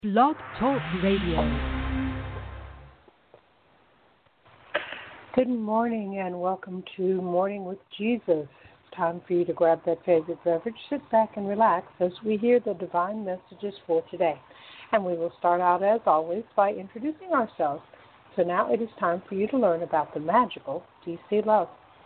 Blog Talk Radio. Good morning and welcome to Morning with Jesus. Time for you to grab that favorite beverage, sit back and relax as we hear the divine messages for today. And we will start out as always by introducing ourselves. So now it is time for you to learn about the magical DC Love.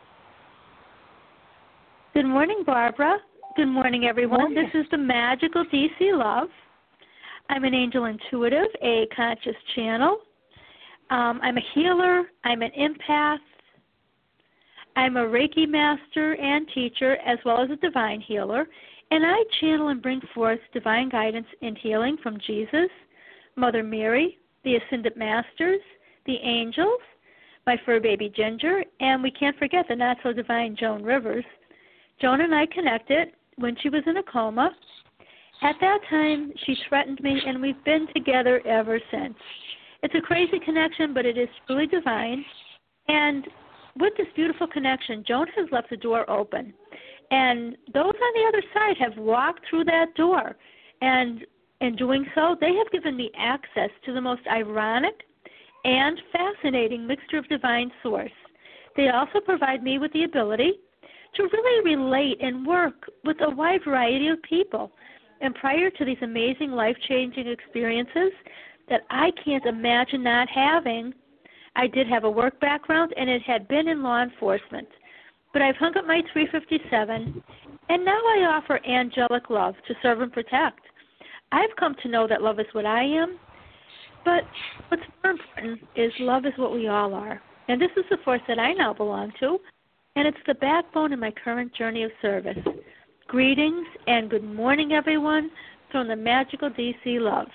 Good morning, Barbara. Good morning, everyone. Good morning. This is the magical DC Love. I'm an angel intuitive, a conscious channel. I'm a healer. I'm an empath. I'm a Reiki master and teacher, as well as a divine healer. And I channel and bring forth divine guidance and healing from Jesus, Mother Mary, the Ascended Masters, the angels, my fur baby Ginger, and we can't forget the not-so-divine Joan Rivers. Joan and I connected when she was in a coma. At that time, she threatened me, and we've been together ever since. It's a crazy connection, but it is truly divine. And with this beautiful connection, Joan has left the door open. And those on the other side have walked through that door. And in doing so, they have given me access to the most ironic and fascinating mixture of divine source. They also provide me with the ability to really relate and work with a wide variety of people. And prior to these amazing life-changing experiences that I can't imagine not having, I did have a work background, and it had been in law enforcement. But I've hung up my 357, and now I offer angelic love to serve and protect. I've come to know that love is what I am, but what's more important is love is what we all are. And this is the force that I now belong to, and it's the backbone in my current journey of service. Greetings and good morning, everyone, from the magical DC Love.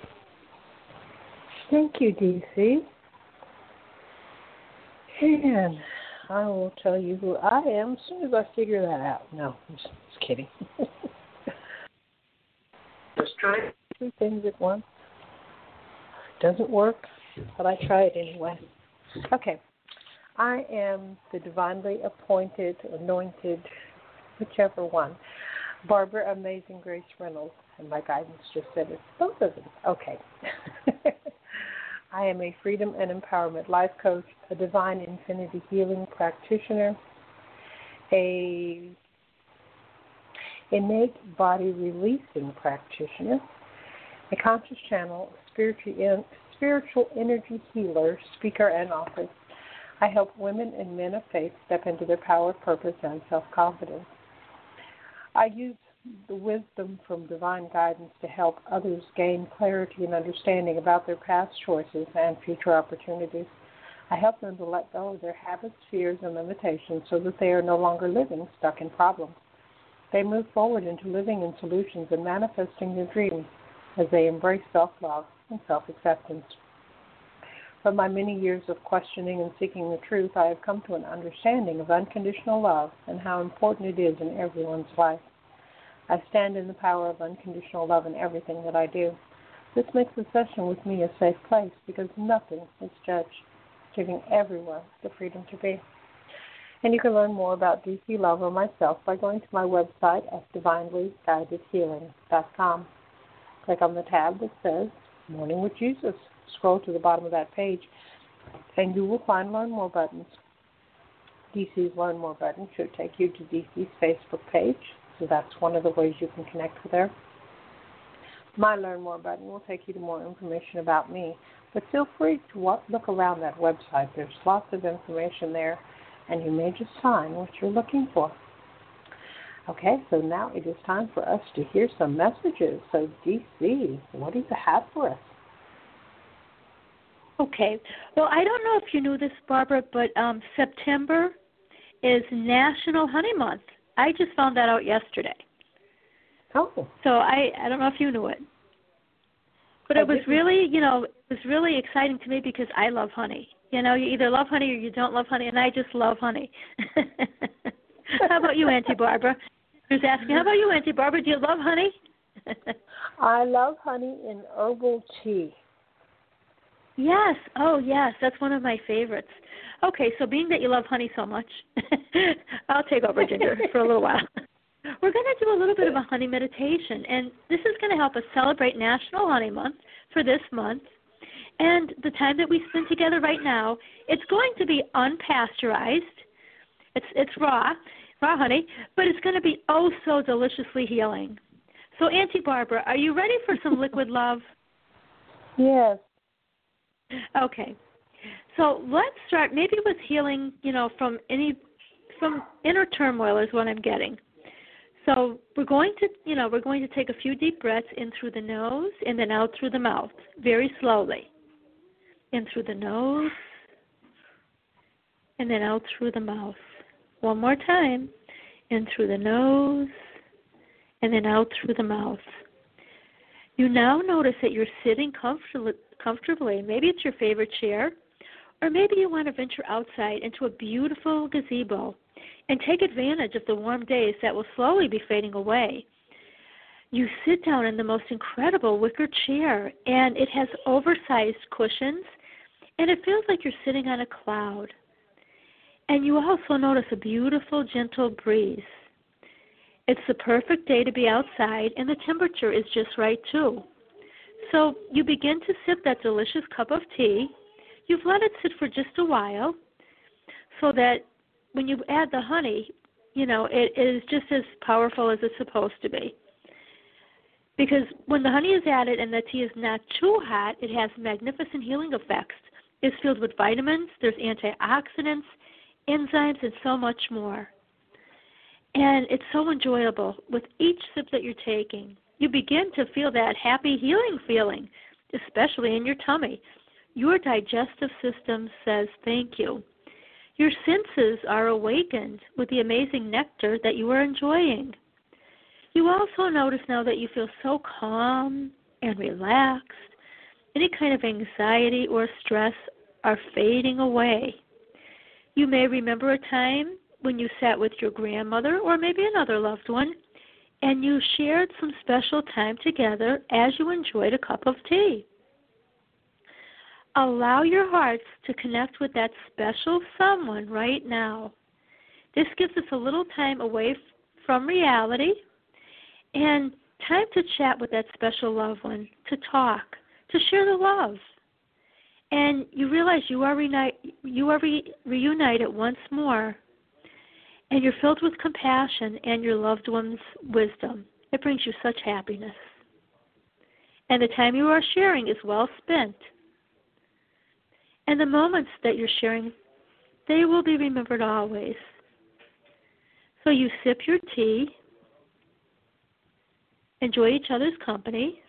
Thank you, DC. And I will tell you who I am as soon as I figure that out. No, I'm just kidding. Just trying two things at once. Doesn't work, but I try it anyway. Okay. I am the divinely appointed, anointed, whichever one, Barbara Amazing Grace Reynolds, and my guidance just said it's both of them. Okay. I am a freedom and empowerment life coach, a divine infinity healing practitioner, a innate body releasing practitioner, a conscious channel, spiritual energy healer, speaker, and author. I help women and men of faith step into their power, purpose, and self-confidence. I use the wisdom from divine guidance to help others gain clarity and understanding about their past choices and future opportunities. I help them to let go of their habits, fears, and limitations so that they are no longer living stuck in problems. They move forward into living in solutions and manifesting their dreams as they embrace self-love and self-acceptance. From my many years of questioning and seeking the truth, I have come to an understanding of unconditional love and how important it is in everyone's life. I stand in the power of unconditional love in everything that I do. This makes the session with me a safe place because nothing is judged, giving everyone the freedom to be. And you can learn more about DC Love or myself by going to my website at divinelyguidedhealing.com. Click on the tab that says Morning with Jesus. Scroll to the bottom of that page, and you will find Learn More buttons. DC's Learn More button should take you to DC's Facebook page, so that's one of the ways you can connect with her. My Learn More button will take you to more information about me, but feel free to look around that website. There's lots of information there, and you may just find what you're looking for. Okay, so now it is time for us to hear some messages. So, DC, what do you have for us? Okay. Well, I don't know if you knew this, Barbara, but September is National Honey Month. I just found that out yesterday. Oh. So I don't know if you knew it. But it was really, it was really exciting to me because I love honey. You either love honey or you don't love honey, and I just love honey. How about you, Auntie Barbara? Who's asking, how about you, Auntie Barbara? Do you love honey? I love honey in herbal tea. Yes. Oh, yes. That's one of my favorites. Okay, so being that you love honey so much, I'll take over, Ginger, for a little while. We're going to do a little bit of a honey meditation, and this is going to help us celebrate National Honey Month for this month. And the time that we spend together right now, it's going to be unpasteurized. It's raw honey, but it's going to be oh so deliciously healing. So, Auntie Barbara, are you ready for some liquid love? Yes. Okay. So let's start maybe with healing, from inner turmoil is what I'm getting. So we're going to take a few deep breaths in through the nose and then out through the mouth, very slowly. In through the nose and then out through the mouth. One more time. In through the nose and then out through the mouth. You now notice that you're sitting comfortably. Maybe it's your favorite chair, or maybe you want to venture outside into a beautiful gazebo and take advantage of the warm days that will slowly be fading away. You sit down in the most incredible wicker chair, and it has oversized cushions, and it feels like you're sitting on a cloud. And you also notice a beautiful, gentle breeze. It's the perfect day to be outside, and the temperature is just right, too. So you begin to sip that delicious cup of tea. You've let it sit for just a while so that when you add the honey, it is just as powerful as it's supposed to be. Because when the honey is added and the tea is not too hot, it has magnificent healing effects. It's filled with vitamins, there's antioxidants, enzymes, and so much more. And it's so enjoyable. With each sip that you're taking, you begin to feel that happy healing feeling, especially in your tummy. Your digestive system says thank you. Your senses are awakened with the amazing nectar that you are enjoying. You also notice now that you feel so calm and relaxed. Any kind of anxiety or stress are fading away. You may remember a time when you sat with your grandmother or maybe another loved one, and you shared some special time together as you enjoyed a cup of tea. Allow your hearts to connect with that special someone right now. This gives us a little time away from reality and time to chat with that special loved one, to talk, to share the love. And you realize you are reunited once more, and you're filled with compassion and your loved one's wisdom. It brings you such happiness. And the time you are sharing is well spent. And the moments that you're sharing, they will be remembered always. So you sip your tea, enjoy each other's company,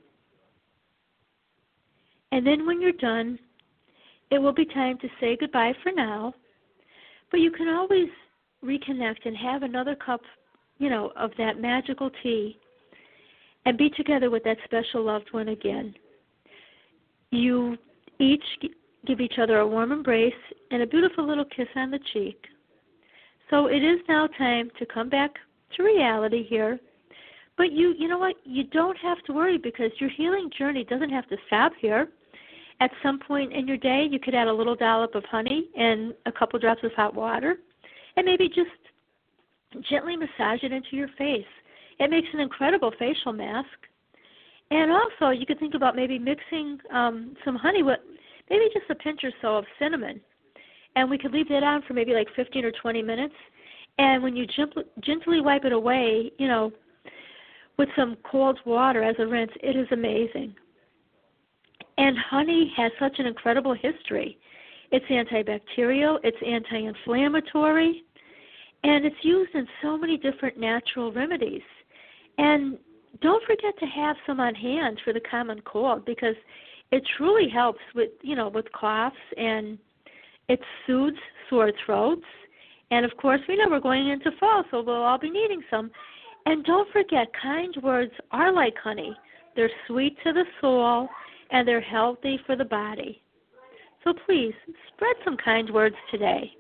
and then when you're done, it will be time to say goodbye for now, but you can always reconnect and have another cup, of that magical tea and be together with that special loved one again. You each give each other a warm embrace and a beautiful little kiss on the cheek. So it is now time to come back to reality here. But you know what? You don't have to worry because your healing journey doesn't have to stop here. At some point in your day, you could add a little dollop of honey and a couple drops of hot water and maybe just gently massage it into your face. It makes an incredible facial mask. And also, you could think about maybe mixing some honey with maybe just a pinch or so of cinnamon. And we could leave that on for maybe like 15 or 20 minutes. And when you gently wipe it away, with some cold water as a rinse, it is amazing. And honey has such an incredible history. It's antibacterial, it's anti-inflammatory, and it's used in so many different natural remedies. And don't forget to have some on hand for the common cold because it truly helps with coughs, and it soothes sore throats. And, of course, we know we're going into fall, so we'll all be needing some. And don't forget, kind words are like honey. They're sweet to the soul, and they're healthy for the body. So please, spread some kind words today.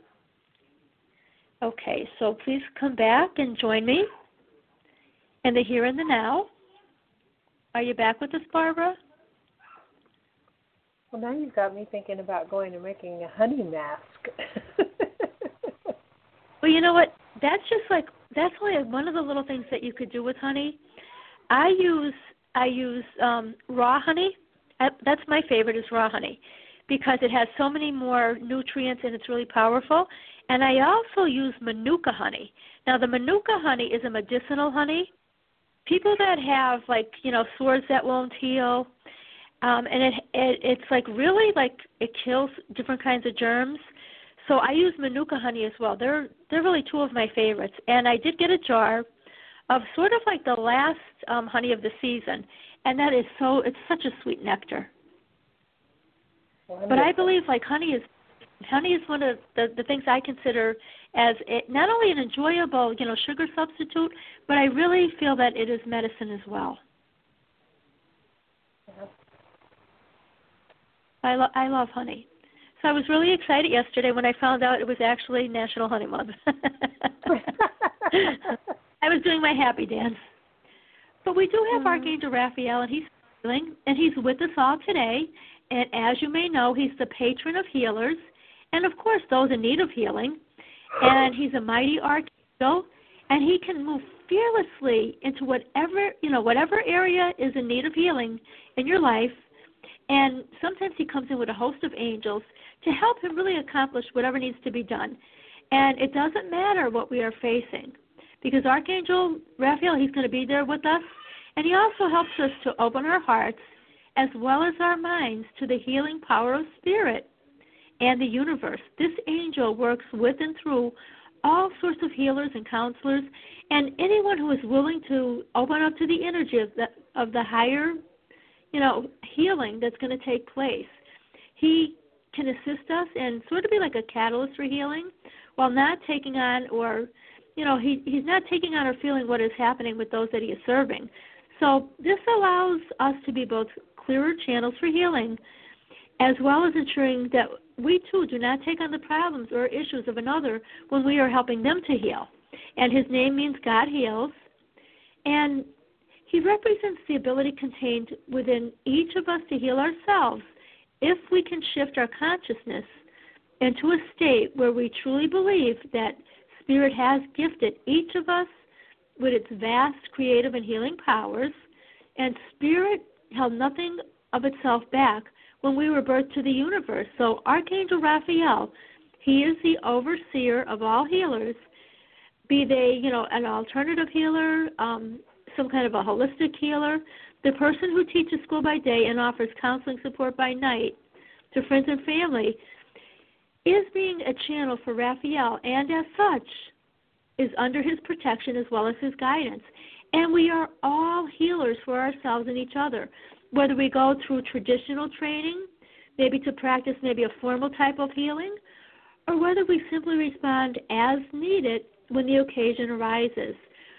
Okay, so please come back and join me in the here and the now. Are you back with us, Barbara? Well, now you've got me thinking about going and making a honey mask. Well, you know what? That's only one of the little things that you could do with honey. I use raw honey. That's my favorite is raw honey because it has so many more nutrients and it's really powerful. And I also use Manuka honey. Now, the Manuka honey is a medicinal honey. People that have, like, sores that won't heal, and it's like really like it kills different kinds of germs. So I use Manuka honey as well. They're really two of my favorites. And I did get a jar of sort of like the last honey of the season, and it's such a sweet nectar. Wonderful. But I believe like honey is one of the things I consider as not only an enjoyable, sugar substitute, but I really feel that it is medicine as well. Yeah. I love honey. So I was really excited yesterday when I found out it was actually National Honey Month. I was doing my happy dance. But we do have Archangel Raphael, and he's healing, and he's with us all today. And as you may know, he's the patron of healers, and of course those in need of healing. And he's a mighty archangel, and he can move fearlessly into whatever area is in need of healing in your life. And sometimes he comes in with a host of angels to help him really accomplish whatever needs to be done. And it doesn't matter what we are facing, because Archangel Raphael, he's going to be there with us, and he also helps us to open our hearts as well as our minds to the healing power of spirit and the universe. This angel works with and through all sorts of healers and counselors, and anyone who is willing to open up to the energy of the higher, healing that's going to take place. He can assist us and sort of be like a catalyst for healing while not taking on he's not taking on or feeling what is happening with those that he is serving. So this allows us to be both clearer channels for healing, as well as ensuring that we too do not take on the problems or issues of another when we are helping them to heal. And his name means God heals. And he represents the ability contained within each of us to heal ourselves if we can shift our consciousness into a state where we truly believe that Spirit has gifted each of us with its vast creative and healing powers, and Spirit held nothing of itself back when we were birthed to the universe. So Archangel Raphael, he is the overseer of all healers, be they, an alternative healer, some kind of a holistic healer, the person who teaches school by day and offers counseling support by night to friends and family, is being a channel for Raphael, and as such is under his protection as well as his guidance. And we are all healers for ourselves and each other, whether we go through traditional training, maybe to practice maybe a formal type of healing, or whether we simply respond as needed when the occasion arises.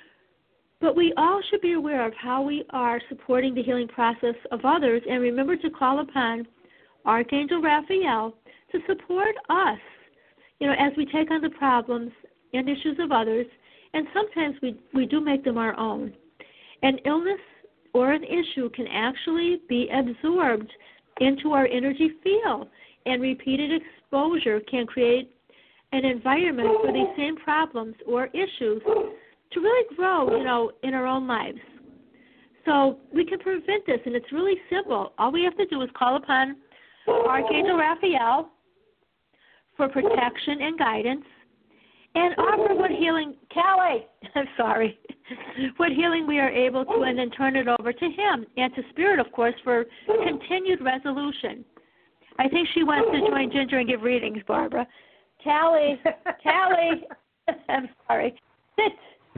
But we all should be aware of how we are supporting the healing process of others, and remember to call upon Archangel Raphael to support us, as we take on the problems and issues of others, and sometimes we do make them our own. An illness or an issue can actually be absorbed into our energy field, and repeated exposure can create an environment for these same problems or issues to really grow, in our own lives. So we can prevent this, and it's really simple. All we have to do is call upon Archangel Raphael for protection and guidance, and offer what healing, what healing we are able to, and then turn it over to him and to Spirit, of course, for continued resolution. I think she wants to join Ginger and give readings, Barbara. Callie, I'm sorry. Sit.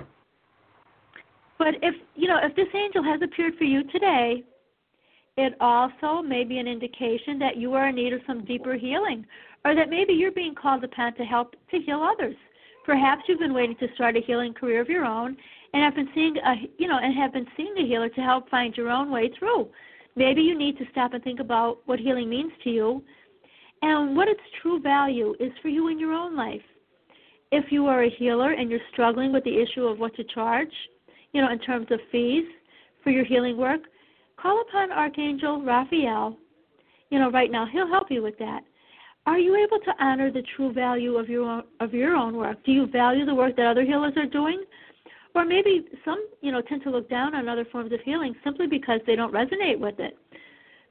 But if this angel has appeared for you today, it also may be an indication that you are in need of some deeper healing, or that maybe you're being called upon to help to heal others. Perhaps you've been waiting to start a healing career of your own, and have been seeing a healer to help find your own way through. Maybe you need to stop and think about what healing means to you, and what its true value is for you in your own life. If you are a healer and you're struggling with the issue of what to charge, in terms of fees for your healing work, call upon Archangel Raphael. Right now, he'll help you with that. Are you able to honor the true value of your own work? Do you value the work that other healers are doing? Or maybe some, tend to look down on other forms of healing simply because they don't resonate with it.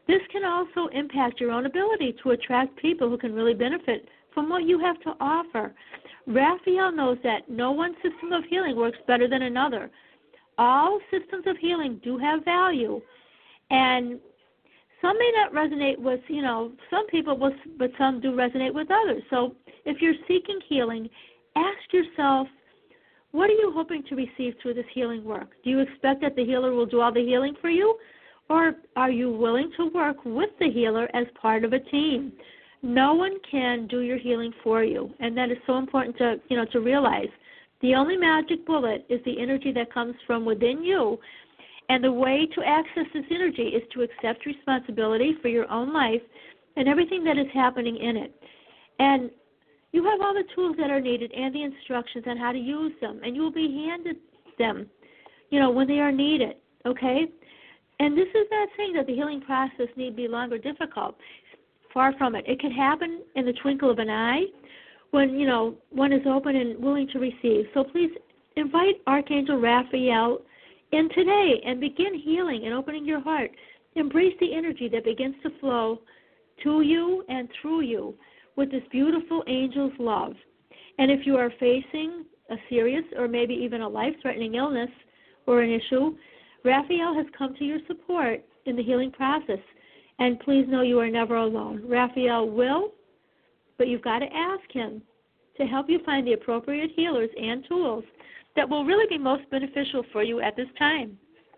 This can also impact your own ability to attract people who can really benefit from what you have to offer. Raphael knows that no one system of healing works better than another. All systems of healing do have value, and some may not resonate with, some people, but some do resonate with others. So if you're seeking healing, ask yourself, what are you hoping to receive through this healing work? Do you expect that the healer will do all the healing for you? Or are you willing to work with the healer as part of a team? No one can do your healing for you, and that is so important to realize. The only magic bullet is the energy that comes from within you, and the way to access this energy is to accept responsibility for your own life and everything that is happening in it. And you have all the tools that are needed and the instructions on how to use them, and you will be handed them, when they are needed, okay? And this is not saying that the healing process need be long or difficult. Far from it. It can happen in the twinkle of an eye when, one is open and willing to receive. So please invite Archangel Raphael in today and begin healing and opening your heart. Embrace the energy that begins to flow to you and through you with this beautiful angel's love. And if you are facing a serious or maybe even a life-threatening illness or an issue, Raphael has come to your support in the healing process. And please know you are never alone. Raphael will, but you've got to ask him to help you find the appropriate healers and tools that will really be most beneficial for you at this time.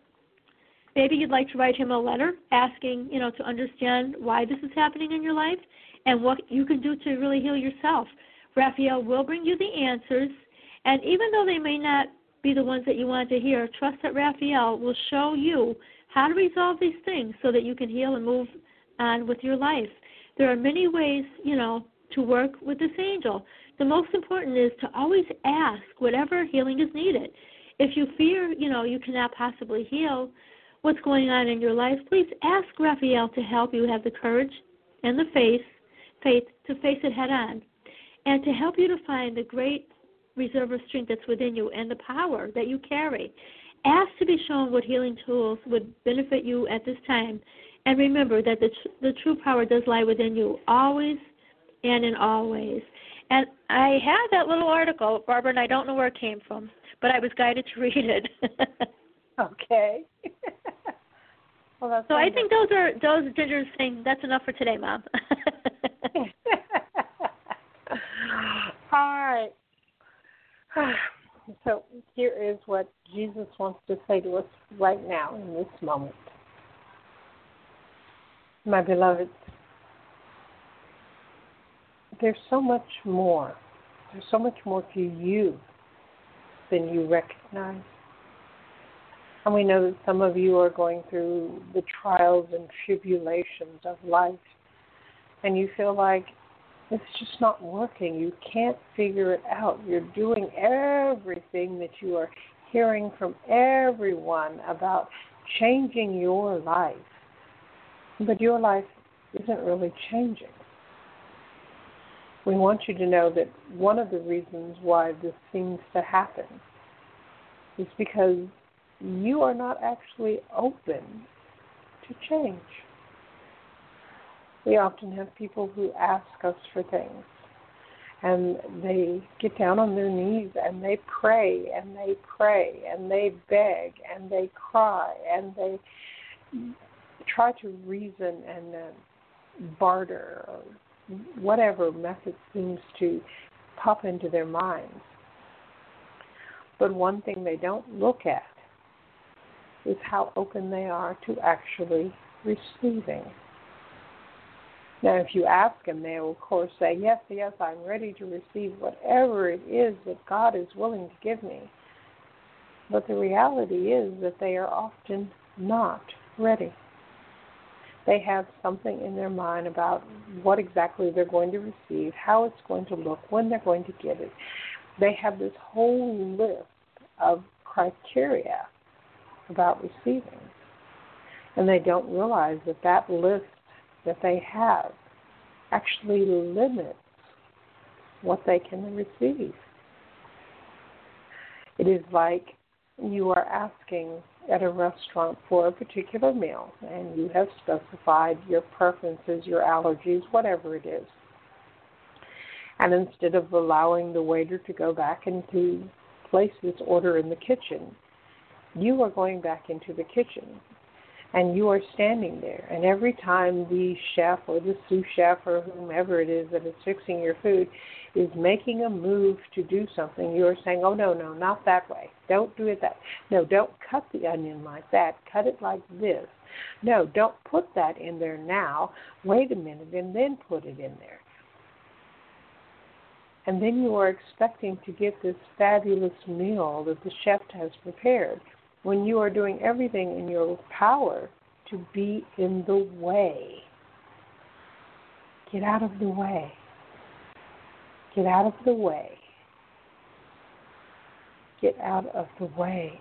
Maybe you'd like to write him a letter asking, to understand why this is happening in your life and what you can do to really heal yourself. Raphael will bring you the answers, and even though they may not be the ones that you want to hear, trust that Raphael will show you how to resolve these things so that you can heal and move on with your life. There are many ways, to work with this angel. The most important is to always ask whatever healing is needed. If you fear, you cannot possibly heal what's going on in your life, please ask Raphael to help you have the courage and the faith to face it head on, and to help you to find the great reserve of strength that's within you and the power that you carry. Ask to be shown what healing tools would benefit you at this time. And remember that the true power does lie within you, always and in all ways. And I have that little article, Barbara, and I don't know where it came from, but I was guided to read it. Okay. Well, that's so wonderful. I think those Ginger's saying that's enough for today, Mom. All right. So here is what Jesus wants to say to us right now in this moment. My beloveds, there's so much more. There's so much more to you than you recognize. And we know that some of you are going through the trials and tribulations of life, and you feel like it's just not working. You can't figure it out. You're doing everything that you are hearing from everyone about changing your life, but your life isn't really changing. We want you to know that one of the reasons why this seems to happen is because you are not actually open to change. We often have people who ask us for things, and they get down on their knees and they pray and they pray and they beg and they cry and they try to reason and barter or whatever method seems to pop into their minds. But one thing they don't look at is how open they are to actually receiving. Now, if you ask them, they will, of course, say, yes, I'm ready to receive whatever it is that God is willing to give me. But the reality is that they are often not ready. They have something in their mind about what exactly they're going to receive, how it's going to look, when they're going to get it. They have this whole list of criteria about receiving. And they don't realize that that list that they have actually limits what they can receive. It is like you are asking at a restaurant for a particular meal and you have specified your preferences, your allergies, whatever it is, and instead of allowing the waiter to go back and to place this order in the kitchen, you are going back into the kitchen and you are standing there. And every time the chef or the sous chef or whomever it is that is fixing your food is making a move to do something, you are saying, oh, no, not that way. Don't do it that. No, don't cut the onion like that. Cut it like this. No, don't put that in there now. Wait a minute and then put it in there. And then you are expecting to get this fabulous meal that the chef has prepared when you are doing everything in your power to be in the way. Get out of the way. Get out of the way. Get out of the way.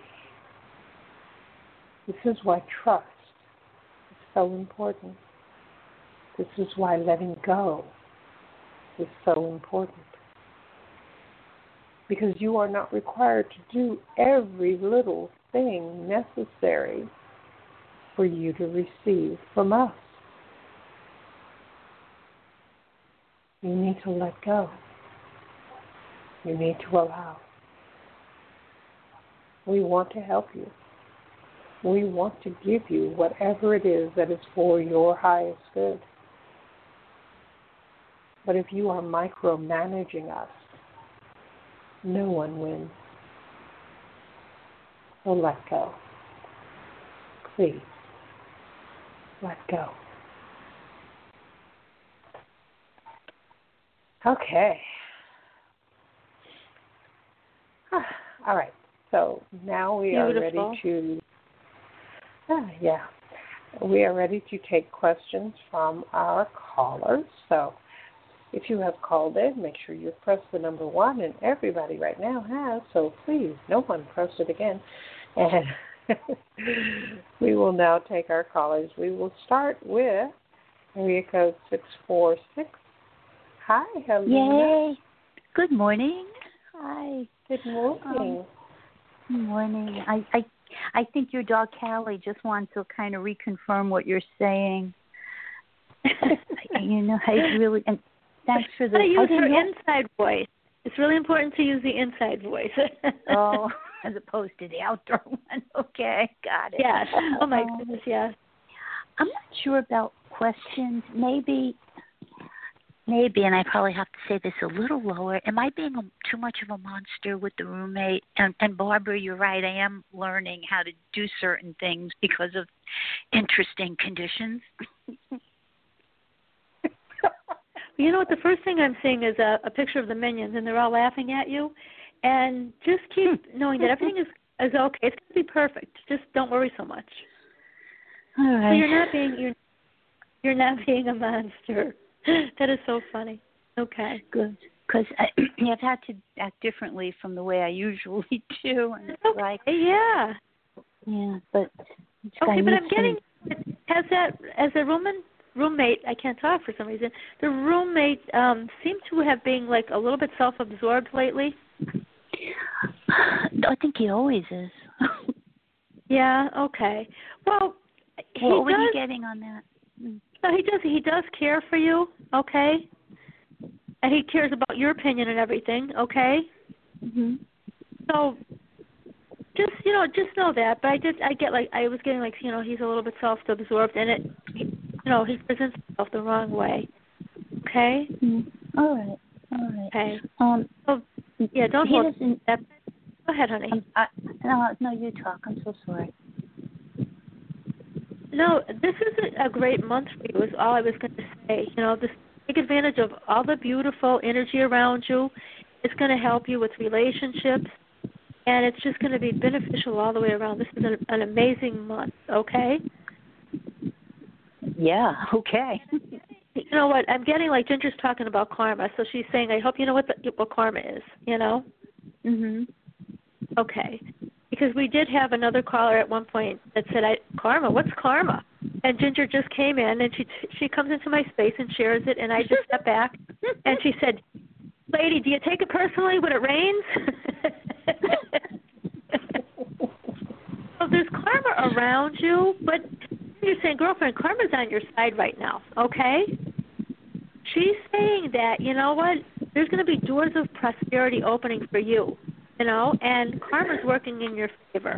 This is why trust is so important. This is why letting go is so important. Because you are not required to do every little thing necessary for you to receive from us. You need to let go. You need to allow. We want to help you. We want to give you whatever it is that is for your highest good. But if you are micromanaging us, no one wins. So let go. Please, let go. Okay. All right. So now we are ready to, we are ready to take questions from our callers. So if you have called in, make sure you press the number 1, and everybody right now has, so please, no one press it again. And we will now take our callers. We will start with area code 646. Hi, hello. Yay. Good morning. Hi. Good morning. Good morning. I think your dog Callie just wants to kind of reconfirm what you're saying. I really, and thanks for the. I use her inside voice. It's really important to use the inside voice. Oh, as opposed to the outdoor one. Okay, got it. Yes. Oh my goodness, yes. I'm not sure about questions. Maybe, and I probably have to say this a little lower. Am I being too much of a monster with the roommate? And Barbara, you're right. I am learning how to do certain things because of interesting conditions. You know what? The first thing I'm seeing is a picture of the Minions, and they're all laughing at you. And just keep knowing that everything is okay. It's going to be perfect. Just don't worry so much. All right. So you're not being a monster. That is so funny. Okay. Good. Because I've had to act differently from the way I usually do. And it's like, yeah. Yeah, but okay, but I'm getting has that as a roommate. I can't talk for some reason. The roommate seemed to have been like a little bit self-absorbed lately. I think he always is. Yeah. Okay. Well, what were you getting on that? So he does care for you, okay? And he cares about your opinion and everything, okay? Mhm. So just know that. But I was getting like, he's a little bit self-absorbed, and he presents himself the wrong way. Okay? Mm-hmm. All right. Okay. So, yeah, don't hold that. Go ahead, honey. No, you talk. I'm so sorry. No, this is a great month for you is all I was going to say. Just take advantage of all the beautiful energy around you. It's going to help you with relationships, and it's just going to be beneficial all the way around. This is an amazing month, okay? Yeah, okay. You know what? I'm getting like Ginger's talking about karma, so she's saying, I hope you know what karma is, Mhm. Okay. Because we did have another caller at one point that said, "Karma, what's karma?" And Ginger just came in, and she comes into my space and shares it, and I just step back, and she said, "Lady, do you take it personally when it rains?" So there's karma around you, but you're saying, girlfriend, karma's on your side right now, okay? She's saying that, you know what, there's going to be doors of prosperity opening for you, you know, and karma's working in your favor.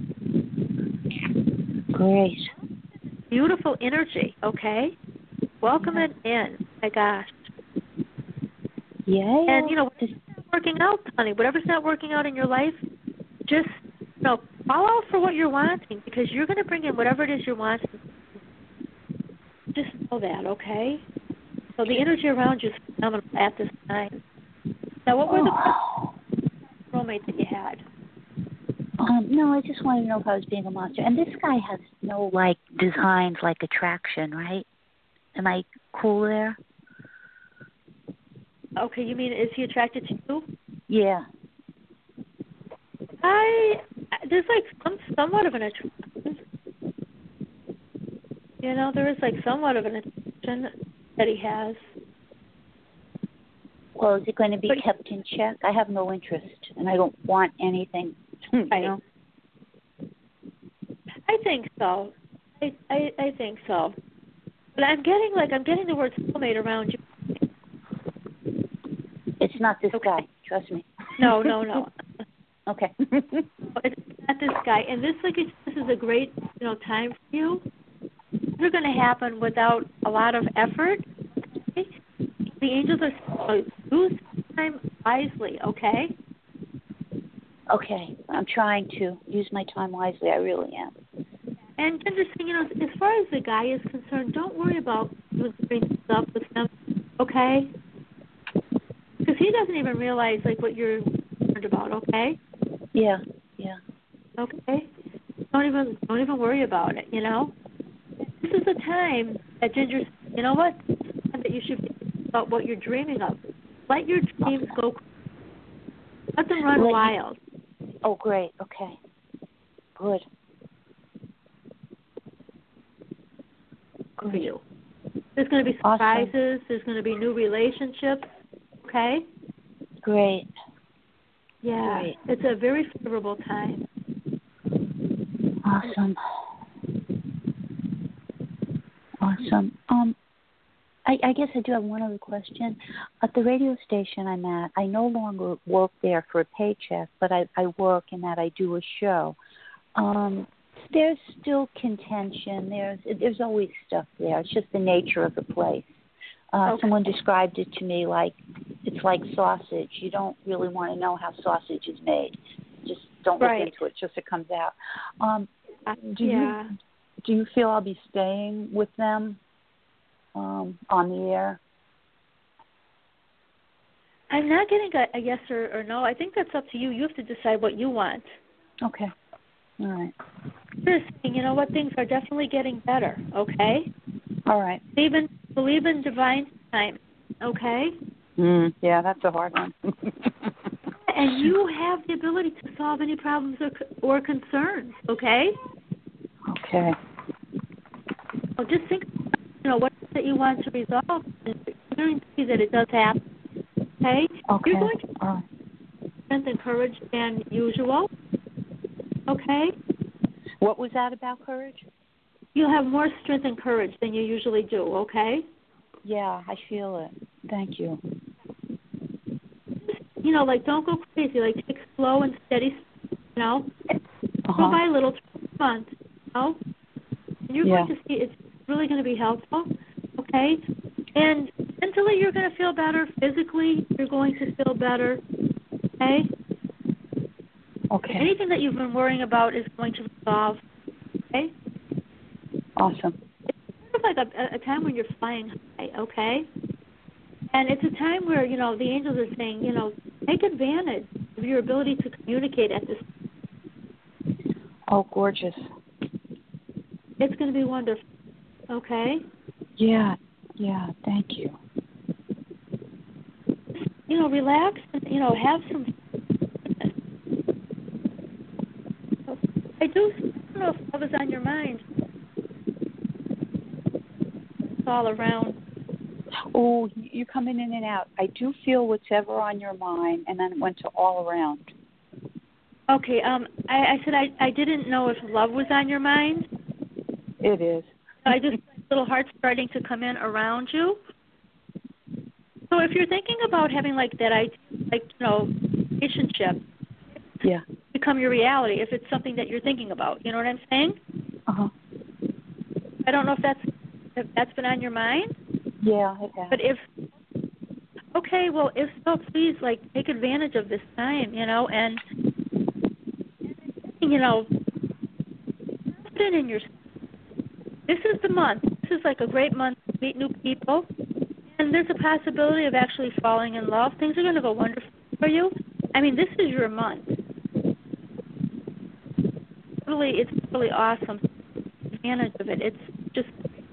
Great. Beautiful energy, okay? Welcome it in. My gosh. Yeah. And, you know, whatever's not working out, honey, whatever's not working out in your life, just, you know, follow out for what you're wanting, because you're going to bring in whatever it is you're wanting. Just know that, okay? So the energy around you is phenomenal at this time. Now, what were the roommates that you had? No, I just wanted to know if I was being a monster. And this guy has no, like, designs like attraction, right? Am I cool there? Okay, you mean, is he attracted to you? Yeah. There's like somewhat of an attraction. You know, there is like somewhat of an attraction that he has. Well, is it going to be kept in check? I have no interest, and I don't want anything. You know? I think so. I think so. But I'm getting the word soulmate around you. It's not this guy. Trust me. No. Okay. It's not this guy. And this is a great, you know, time for you. They're going to happen without a lot of effort. Okay? The angels are use time wisely. Okay. Okay. I'm trying to use my time wisely. I really am. And understand, you know, as far as the guy is concerned, don't worry about bringing stuff with him. Okay. Because he doesn't even realize like what you're concerned about. Okay. Yeah. Okay. Don't even worry about it. You know. This is the time that Ginger. You know what? This is the time that you should be about what you're dreaming of. Let your dreams go. Let them run wild. Oh, great. Okay. Good. For you. There's going to be surprises. Awesome. There's going to be new relationships. Okay. Great. Yeah. Great. It's a very favorable time. Awesome. I guess I do have one other question. At the radio station I'm at, I no longer work there for a paycheck, but I work in that I do a show. There's still contention. There's always stuff there. It's just the nature of the place. Okay. Someone described it to me like it's like sausage. You don't really want to know how sausage is made. Just don't look into it. Just it comes out. Do you feel I'll be staying with them on the air? I'm not getting a yes or no. I think that's up to you. You have to decide what you want. Okay. All right. You're saying, you know what, things are definitely getting better, okay? All right. Believe in divine time, okay? Yeah, that's a hard one. And you have the ability to solve any problems or concerns, okay? Okay. Well, just think, you know, what that you want to resolve, and you're going to see that it does happen, okay? Okay. You're going to have strength and courage than usual, okay? What was that about courage? You'll have more strength and courage than you usually do, okay? Yeah, I feel it. Thank you. You know, like, don't go crazy. Like, take slow and steady, you know? Go by a little month, you know? And you're going to see it's really going to be helpful, okay? And mentally, you're going to feel better. Physically, you're going to feel better, okay? Okay. Anything that you've been worrying about is going to resolve, okay? Awesome. It's sort of like a time when you're flying high, okay? And it's a time where, you know, the angels are saying, you know, take advantage of your ability to communicate at this. Oh, gorgeous. It's going to be wonderful, okay? Yeah, thank you. You know, relax and, you know, have some. I don't know if love is on your mind. It's all around. Oh, you're coming in and out. I do feel what's ever on your mind, and then it went to all around. Okay. I said I didn't know if love was on your mind. It is. I just little hearts starting to come in around you. So if you're thinking about having like that, relationship, Yeah. become your reality. If it's something that you're thinking about, you know what I'm saying? I don't know if that's been on your mind. Yeah, it has. But if so, please take advantage of this time, and put it in your. This is the month. This is like a great month to meet new people, and there's a possibility of actually falling in love. Things are going to go wonderful for you. I mean, this is your month. It's really awesome. Take advantage of it. It's just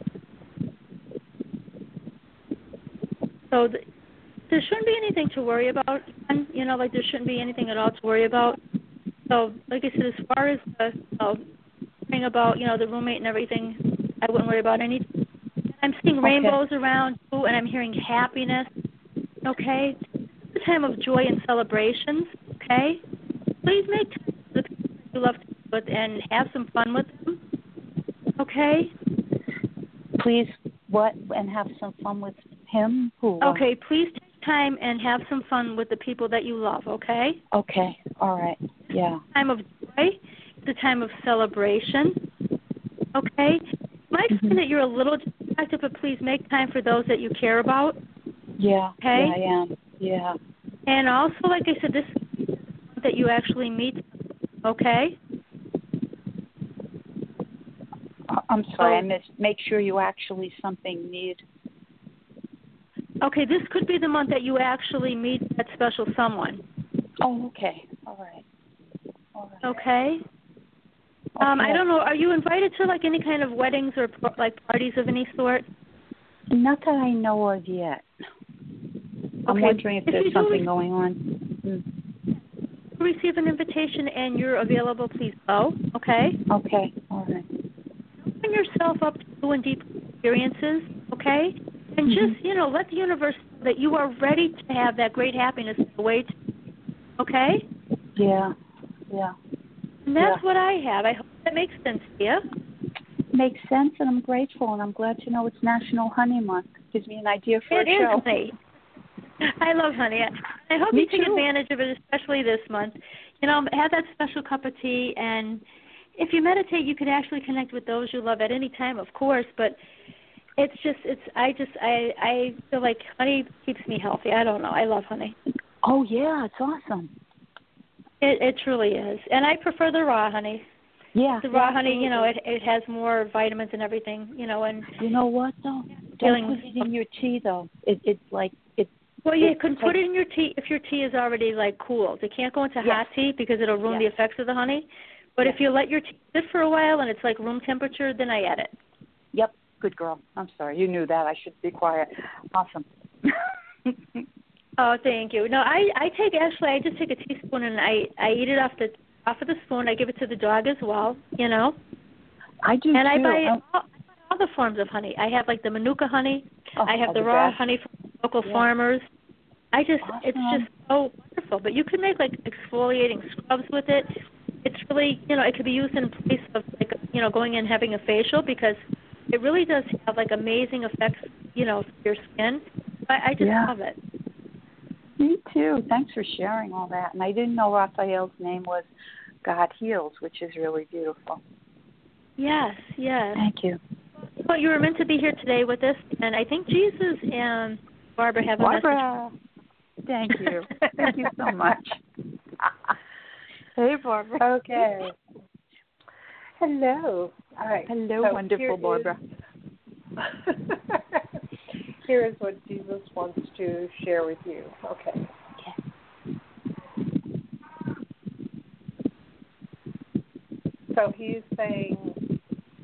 so. There shouldn't be anything to worry about. There shouldn't be anything at all to worry about. So, like I said, as far as worrying about, the roommate and everything, I wouldn't worry about anything. I'm seeing rainbows around you, and I'm hearing happiness. Okay? It's a time of joy and celebrations. Okay? Please make time for the people that you love to be with and have some fun with them. Okay? Please, what? And have some fun with him? Who? Okay, please take time and have some fun with the people that you love, okay? Okay, all right, yeah. It's a time of joy. It's a time of celebration, okay? Might find that you're a little distracted, but please make time for those that you care about. Yeah, okay? Yeah, I am, yeah. And also, like I said, this is the month that you actually meet, okay? I'm sorry, I missed. Make sure you actually need. Okay, this could be the month that you actually meet that special someone. Oh, okay. All right. Okay. I don't know. Are you invited to any kind of weddings or parties of any sort? Not that I know of yet. I'm wondering if there's something going on. If you receive an invitation and you're available, please go. Okay. Okay. All right. Open yourself up to new and deep experiences. Okay. And just, let the universe know that you are ready to have that great happiness await. Okay? Yeah. And that's what I have. I hope that makes sense to you. Makes sense, and I'm grateful, and I'm glad to know it's National Honey Month. Gives me an idea for a show. It is honey. I love honey. I hope you take advantage of it, especially this month. Have that special cup of tea, and if you meditate, you can actually connect with those you love at any time, of course, but I feel like honey keeps me healthy. I don't know. I love honey. Oh, yeah, it's awesome. It truly is. And I prefer the raw honey. Yeah. The raw honey, it has more vitamins and everything, and... You know what, though? Don't put it in your tea, though. Well, you can put it in your tea if your tea is already, cooled. It can't go into hot tea because it'll ruin the effects of the honey. But if you let your tea sit for a while and it's room temperature, then I add it. Yep. Good girl. I'm sorry. You knew that. I should be quiet. Awesome. Oh, thank you. No, I just take a teaspoon and I eat it off of the spoon. I give it to the dog as well, I do, and too. I buy all the forms of honey. I have the Manuka honey. I have the raw honey from local farmers. It's just so wonderful. But you can make exfoliating scrubs with it. It's really, it could be used in place of going and having a facial because it really does have amazing effects, for your skin. I just love it. Me too. Thanks for sharing all that. And I didn't know Raphael's name was God Heals, which is really beautiful. Yes. Thank you. Well, you were meant to be here today with us, and I think Jesus and Barbara have a message. Thank you. Thank you so much. Hey, Barbara. Okay. Hello. All right. Hello, wonderful Barbara. Here is what Jesus wants to share with you. Okay. So he's saying,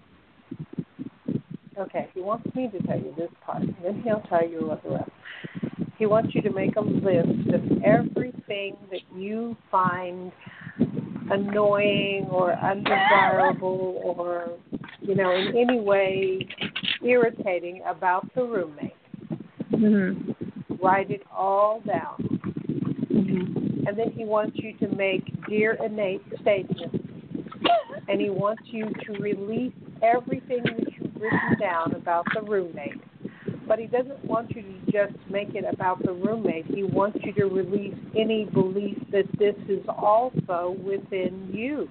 he wants me to tell you this part, and then he'll tell you what the rest. He wants you to make a list of everything that you find annoying or undesirable or, in any way irritating about the roommate. Mm-hmm. Write it all down. Mm-hmm. And then he wants you to make dear innate statement, and he wants you to release everything that you've written down about the roommate. But he doesn't want you to just make it about the roommate. He wants you to release any belief that this is also within you.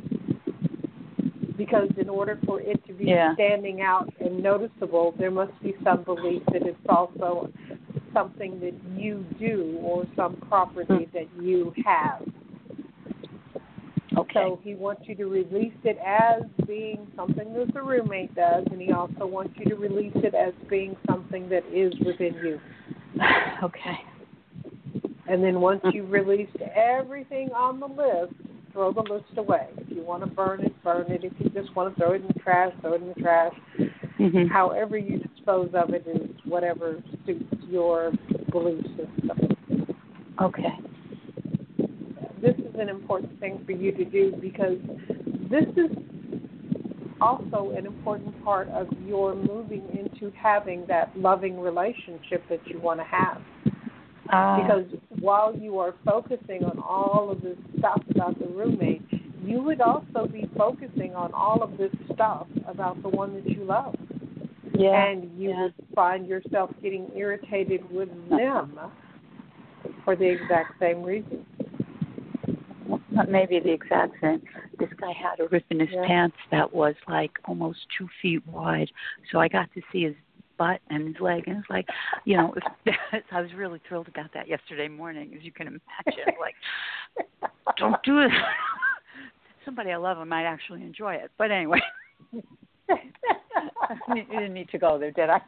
Because in order for it to be standing out and noticeable, there must be some belief that it's also something that you do or some property that you have. Okay. So he wants you to release it as being something that the roommate does, and he also wants you to release it as being something that is within you. Okay. And then once you've released everything on the list, throw the list away. If you want to burn it, burn it. If you just want to throw it in the trash, throw it in the trash. Mm-hmm. However you dispose of it is whatever suits your belief system. Okay. This is an important thing for you to do because this is also an important part of your moving into having that loving relationship that you want to have. Because while you are focusing on all of this stuff about the roommate, you would also be focusing on all of this stuff about the one that you love. Yeah. And you would find yourself getting irritated with them for the exact same reason. Not maybe the exact same. This guy had a rip in his pants that was like almost 2 feet wide. So I got to see his butt and his leg, and it's like, you know, I was really thrilled about that yesterday morning, as you can imagine. Like, don't do it. Somebody I love, I might actually enjoy it. But anyway, you didn't need to go there, did I?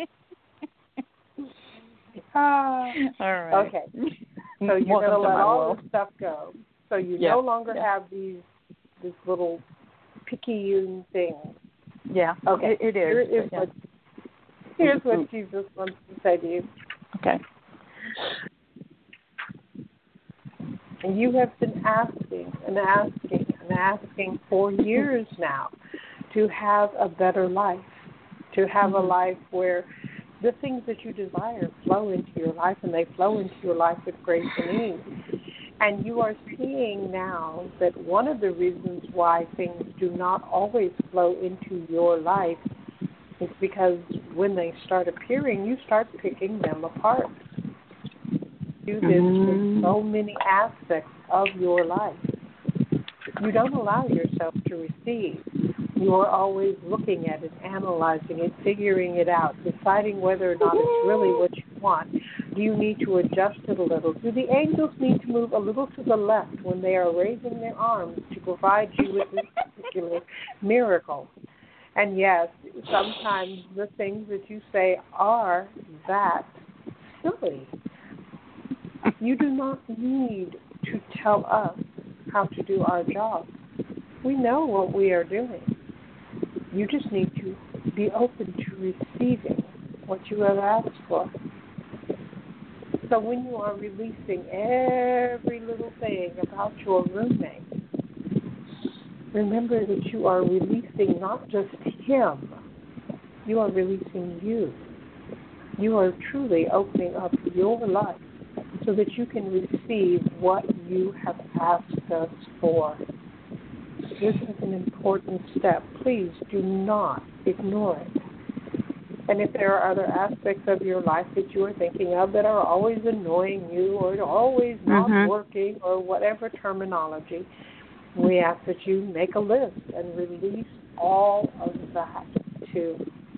All right. Okay. So you're going to let all this stuff go. So you no longer have these little picayune things. Yeah. Okay. It is. Here's what Jesus wants to say to you. Okay. And you have been asking and asking and asking for years now to have a better life, to have a life where the things that you desire flow into your life, and they flow into your life with grace and ease. And you are seeing now that one of the reasons why things do not always flow into your life is because when they start appearing, you start picking them apart. You do this with so many aspects of your life. You don't allow yourself to receive. You are always looking at it, analyzing it, figuring it out, deciding whether or not it's really what you want. Do you need to adjust it a little? Do the angels need to move a little to the left when they are raising their arms to provide you with this particular miracle? And yes, sometimes the things that you say are that silly. You do not need to tell us how to do our job. We know what we are doing. You just need to be open to receiving what you have asked for. So when you are releasing every little thing about your roommate, remember that you are releasing not just him, you are releasing you. You are truly opening up your life so that you can receive what you have asked us for. This is an important step. Please do not ignore it. And if there are other aspects of your life that you are thinking of that are always annoying you or always not working or whatever terminology, we ask that you make a list and release all of that too.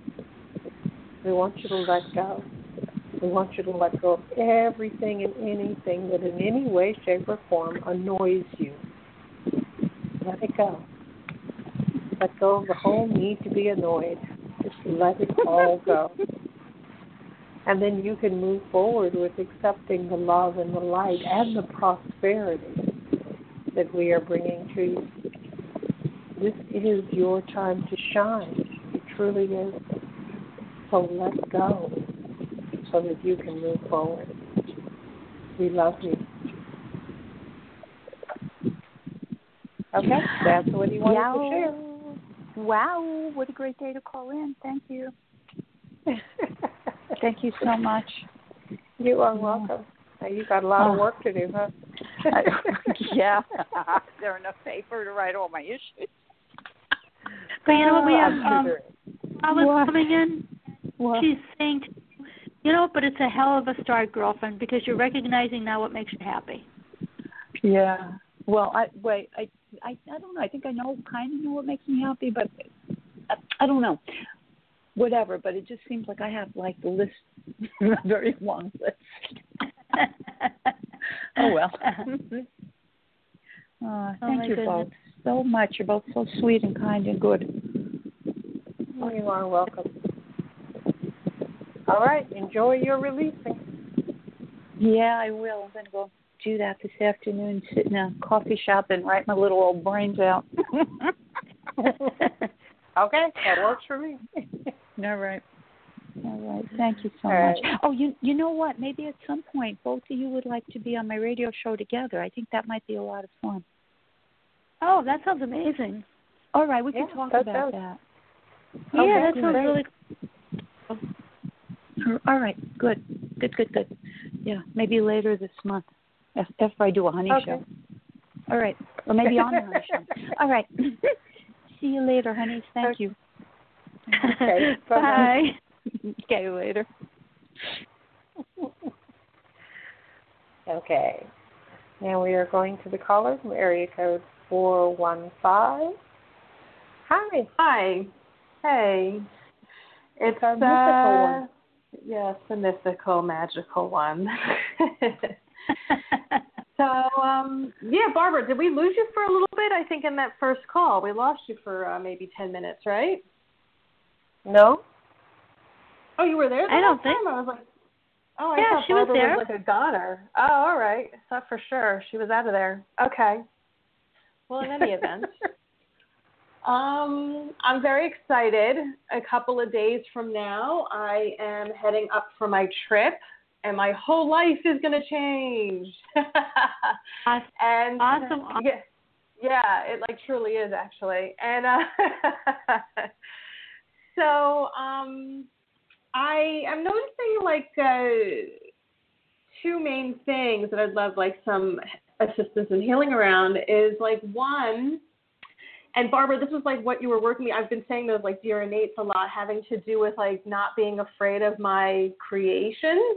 We want you to let go. We want you to let go of everything and anything that in any way, shape, or form annoys you. Let it go. Let go of the whole need to be annoyed. Just let it all go. And then you can move forward with accepting the love and the light and the prosperity that we are bringing to you. This is your time to shine. It truly is. So let go so that you can move forward. We love you. Okay, that's what he wanted to share. Wow, what a great day to call in. Thank you. Thank you so much. You are welcome. Now, you've got a lot of work to do, huh? Yeah, there enough paper to write all my issues. But you know what? We have Alice coming in. What? She's saying, but it's a hell of a start, girlfriend, because you're recognizing now what makes you happy. Yeah. Well, I don't know. I think I kind of know what makes me happy, but I don't know. Whatever, but it just seems like I have the list, a very long list. Oh well. Thank you both so much. You're both so sweet and kind and good. You are welcome. All right, enjoy your releasing. Yeah, I will. I'm going to go do that this afternoon, sit in a coffee shop and write my little old brains out. Okay, that works for me. All right. Thank you so much. Oh, you know what? Maybe at some point both of you would like to be on my radio show together. I think that might be a lot of fun. Oh, that sounds amazing. All right, we can talk about that. Yeah, that sounds really cool. All right, good. Yeah, maybe later this month if I do a honey show. All right, or maybe on the honey show. All right. See you later, honey. Thank you. Okay, bye. Okay, later. Okay. Now we are going to the caller from area code 415. Hi. Hi. Hey. It's our mythical one. Yes, the mythical, magical one. So, Barbara, did we lose you for a little bit? I think in that first call, we lost you for maybe 10 minutes, right? No. Oh, you were there the whole time? I was like, I thought she Barbara was there. was like a goner. Oh, all right. I thought for sure she was out of there. Okay. Well, in any event, I'm very excited. A couple of days from now, I am heading up for my trip, and my whole life is going to change. And awesome. Yeah, it truly is actually. And so I am noticing two main things that I'd love some assistance in healing around is one. And Barbara, this was what you were working with. I've been saying those dear innates a lot, having to do with not being afraid of my creations.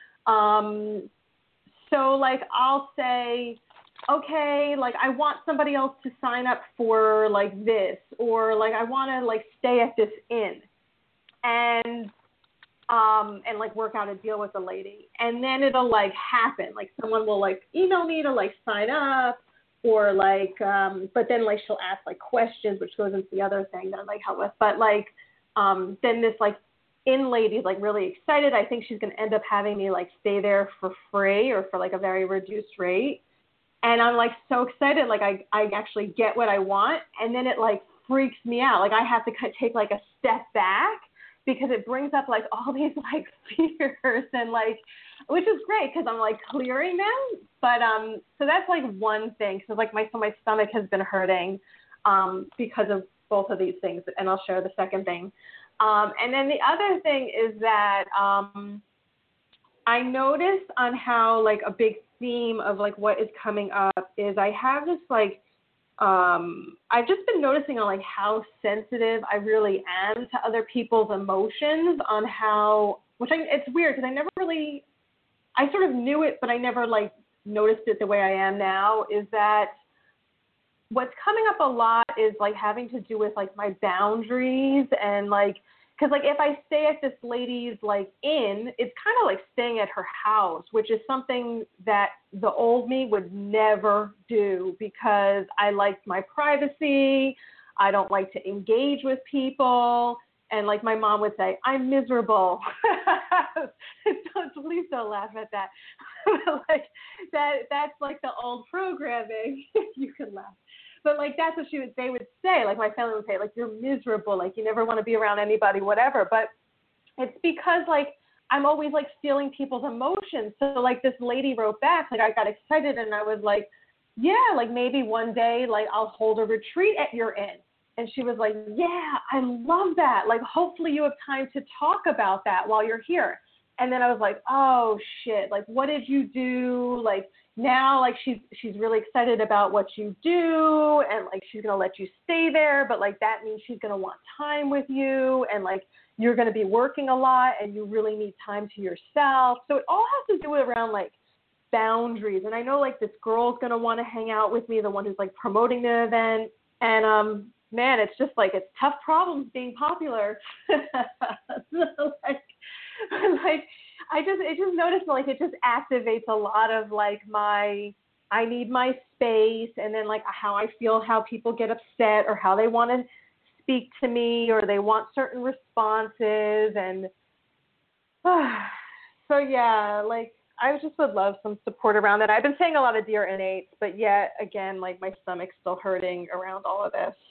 So I'll say, okay, I want somebody else to sign up for this, or I want to stay at this inn, and work out a deal with the lady, and then it'll happen. Someone will email me to sign up. Or but then she'll ask questions, which goes into the other thing that I help with. But then this inn lady's really excited. I think she's gonna end up having me stay there for free or for a very reduced rate. And I'm so excited. I actually get what I want, and then it freaks me out. I have to take a step back because it brings up all these fears and which is great because I'm clearing them. But so that's one thing. So my stomach has been hurting because of both of these things, and I'll share the second thing. And then the other thing is that I noticed on how a big theme of what is coming up is I have this I've just been noticing on how sensitive I really am to other people's emotions, on how, it's weird because I sort of knew it, but I never noticed it the way I am now, is that what's coming up a lot is having to do with my boundaries and because if I stay at this lady's inn, it's kind of staying at her house, which is something that the old me would never do because I like my privacy. I don't like to engage with people. And my mom would say, I'm miserable. Please don't laugh at that. That's the old programming. You can laugh. But that's what they would say. My family would say, you're miserable. You never want to be around anybody, whatever. But it's because I'm always stealing people's emotions. So this lady wrote back, I got excited and I was yeah, maybe one day I'll hold a retreat at your inn. And she was yeah, I love that. Hopefully you have time to talk about that while you're here. And then I was oh shit, what did you do? now like she's really excited about what you do, and like she's gonna let you stay there, but like that means she's gonna want time with you, and like you're gonna be working a lot and you really need time to yourself. So it all has to do with around like boundaries. And I know like this girl's gonna want to hang out with me, the one who's like promoting the event, and man, it's just like it's tough problems being popular. I just noticed like it just activates a lot of like I need my space, and then like how I feel, how people get upset or how they want to speak to me or they want certain responses, and so yeah, like I just would love some support around that. I've been saying a lot of Dear Innates, but yet again, like my stomach's still hurting around all of this.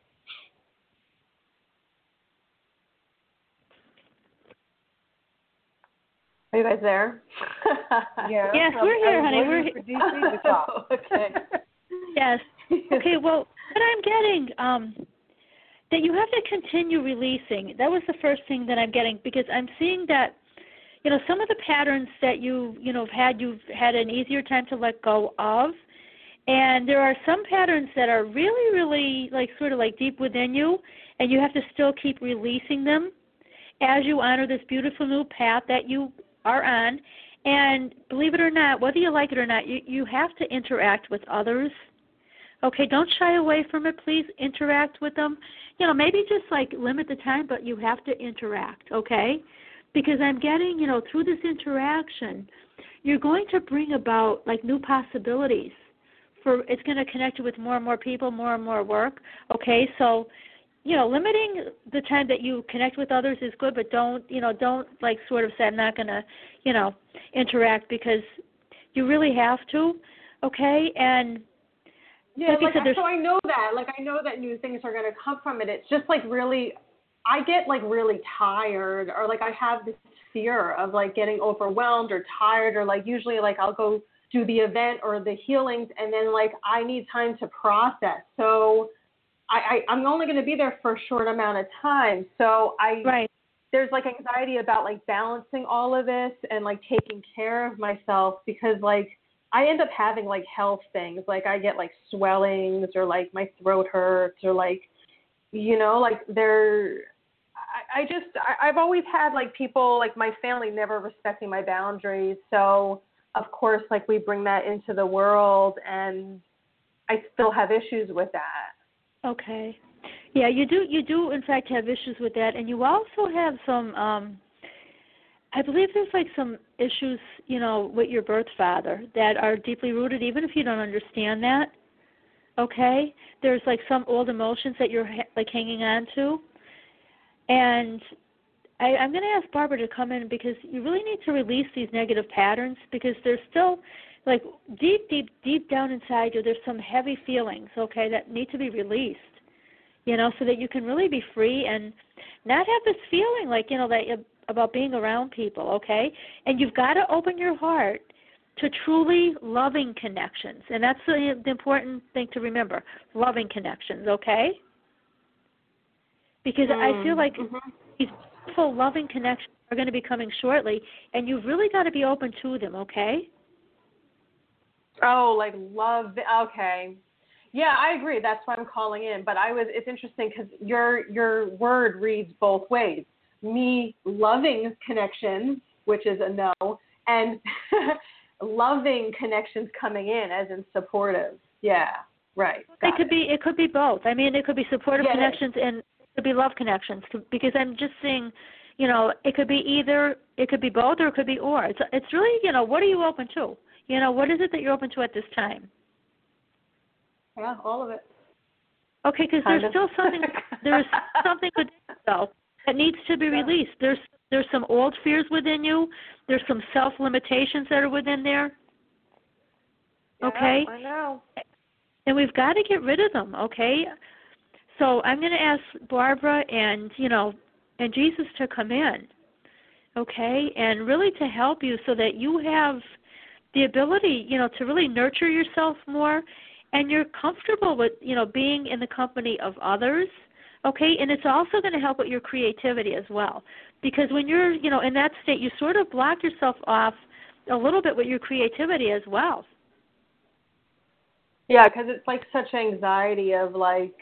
Are you guys there? Yeah. Yes, we're here, honey. We're for DC to talk. Okay. Yes. Okay, well, what I'm getting, that you have to continue releasing. That was the first thing that I'm getting, because I'm seeing that, some of the patterns that you've had an easier time to let go of. And there are some patterns that are really, really like sort of like deep within you, and you have to still keep releasing them as you honor this beautiful new path that you are on. And believe it or not, whether you like it or not, you have to interact with others. Okay, don't shy away from it. Please interact with them. Maybe just like limit the time, but you have to interact, okay? Because I'm getting, through this interaction, you're going to bring about like new possibilities. It's going to connect you with more and more people, more and more work. Okay, so limiting the time that you connect with others is good, but don't like sort of say I'm not going to, interact, because you really have to. Okay, and yeah, like I said, so I know that, I know that new things are going to come from it. It's just like really, I get like really tired, or like I have this fear of like getting overwhelmed or tired, or like usually like I'll go do the event or the healings, and then like I need time to process. So I'm only going to be there for a short amount of time. So there's like anxiety about like balancing all of this and like taking care of myself, because like I end up having like health things. Like I get like swellings, or like my throat hurts, or like, I've always had like people, like my family, never respecting my boundaries. So of course, like we bring that into the world, and I still have issues with that. Okay. Yeah, you do in fact have issues with that, and you also have some I believe there's like some issues, with your birth father that are deeply rooted, even if you don't understand that. Okay? There's like some old emotions that you're like hanging on to. And I'm going to ask Barbara to come in, because you really need to release these negative patterns, because there's still like deep down inside you, there's some heavy feelings, okay, that need to be released, so that you can really be free and not have this feeling like, about being around people, okay? And you've got to open your heart to truly loving connections. And that's the important thing to remember, loving connections, okay? Because I feel like these beautiful, loving connections are going to be coming shortly, and you've really got to be open to them, okay? Oh, like love. Okay. Yeah, I agree. That's why I'm calling in. But it's interesting because your word reads both ways. Me loving connections, which is a no, and loving connections coming in, as in supportive. Yeah, right. It could be both. I mean, it could be supportive connections and it could be love connections, because I'm just seeing, it could be either, it could be both, or it could be or. It's really, what are you open to? What is it that you're open to at this time? Yeah, all of it. Okay, because there's still something. There's something within yourself that needs to be released. There's some old fears within you. There's some self-limitations that are within there. Okay? Yeah, I know. And we've got to get rid of them, okay? So I'm going to ask Barbara and Jesus to come in, okay, and really to help you so that you have the ability, to really nurture yourself more, and you're comfortable with, being in the company of others. Okay, and it's also going to help with your creativity as well, because when you're, in that state, you sort of block yourself off a little bit with your creativity as well. Yeah, because it's like such anxiety of like,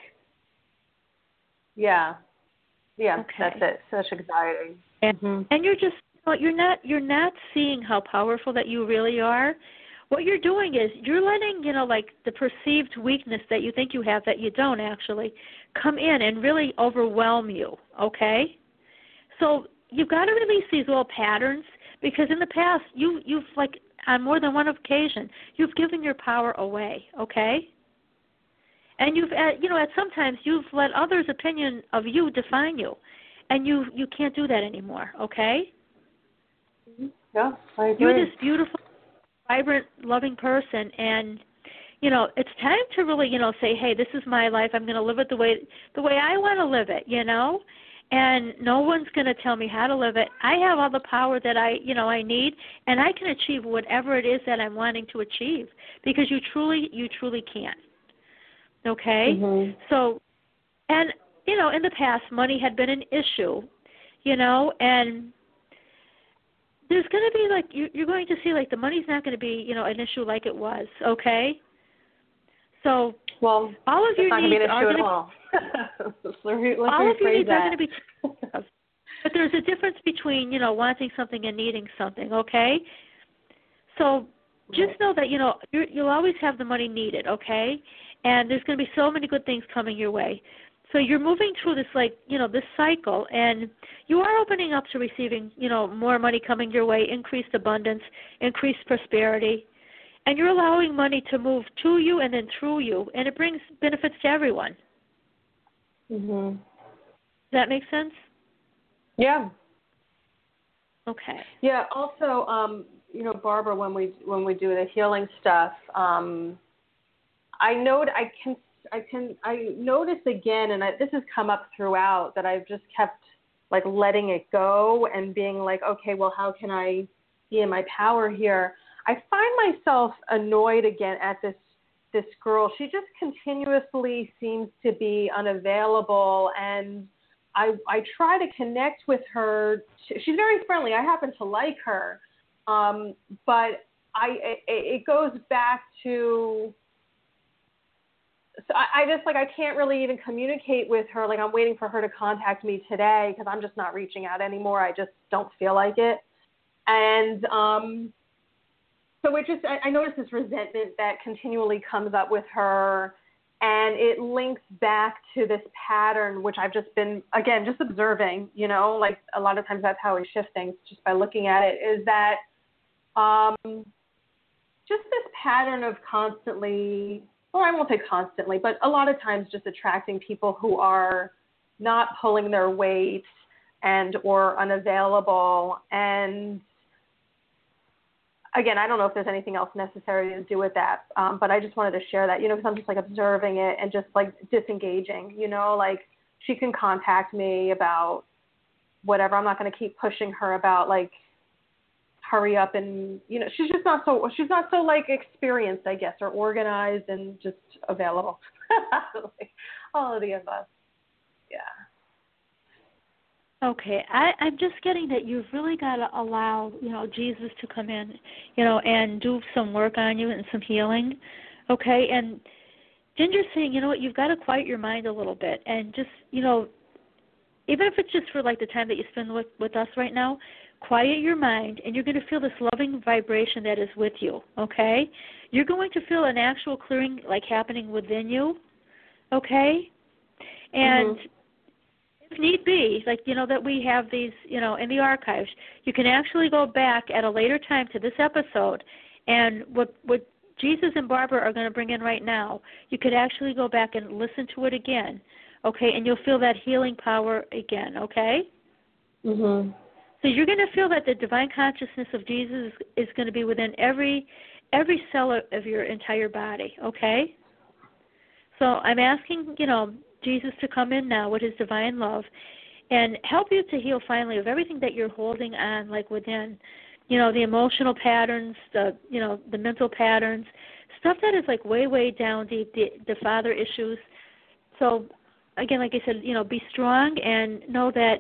yeah, Okay. that's it. Such anxiety. And you're just you're not seeing how powerful that you really are. What you're doing is you're letting, like the perceived weakness that you think you have that you don't actually come in and really overwhelm you, okay? So you've got to release these old patterns because in the past you've like on more than one occasion you've given your power away, okay? And you've at sometimes you've let others' opinion of you define you, and you can't do that anymore, okay? Yeah, I agree. You're this beautiful, vibrant, loving person, and it's time to really say, hey, this is my life. I'm going to live it the way I want to live it, and no one's going to tell me how to live it. I have all the power that I need, and I can achieve whatever it is that I'm wanting to achieve because you truly can. Okay? So, and in the past, money had been an issue, and there's going to be like you're going to see like the money's not going to be an issue like it was. Okay? So, well, all of your needs are going to all. all of your needs are going to be taken care of. But there's a difference between wanting something and needing something. Okay? So just know that you'll always have the money needed. Okay? And there's going to be so many good things coming your way. So you're moving through this this cycle, and you are opening up to receiving more money coming your way, increased abundance, increased prosperity. And you're allowing money to move to you and then through you, and it brings benefits to everyone. Does that make sense? Yeah. Okay. Yeah. Also, Barbara, when we do the healing stuff, I notice again, and this has come up throughout, that I've just kept like letting it go and being like, okay, well, how can I be in my power here? I find myself annoyed again at this girl. She just continuously seems to be unavailable, and I try to connect with her. She's very friendly. I happen to like her, but it goes back to. So I just I can't really even communicate with her. Like I'm waiting for her to contact me today because I'm just not reaching out anymore. I just don't feel like it, and so it just, I notice this resentment that continually comes up with her, and it links back to this pattern, which I've just been, again, just observing, like a lot of times that's how we shift things just by looking at it, is that just this pattern of constantly, well, I won't say constantly, but a lot of times just attracting people who are not pulling their weight and or unavailable. And again, I don't know if there's anything else necessary to do with that, but I just wanted to share that, because I'm just observing it and just disengaging, like she can contact me about whatever. I'm not going to keep pushing her about hurry up and, she's not so experienced, I guess, or organized and just available. All of the above. Yeah. Okay, I'm just getting that you've really got to allow, Jesus to come in, and do some work on you and some healing, okay? And Ginger's saying, you've got to quiet your mind a little bit and just, even if it's just for the time that you spend with us right now, quiet your mind, and you're going to feel this loving vibration that is with you, okay? You're going to feel an actual clearing happening within you, okay? And if need be, that we have these, in the archives, you can actually go back at a later time to this episode, and what Jesus and Barbara are going to bring in right now, you could actually go back and listen to it again, okay, and you'll feel that healing power again, okay? So you're going to feel that the divine consciousness of Jesus is going to be within every cell of your entire body, okay? So I'm asking, Jesus to come in now with his divine love and help you to heal finally of everything that you're holding on within, the emotional patterns, the mental patterns, stuff that is way down deep, the father issues. So again, like I said, be strong and know that,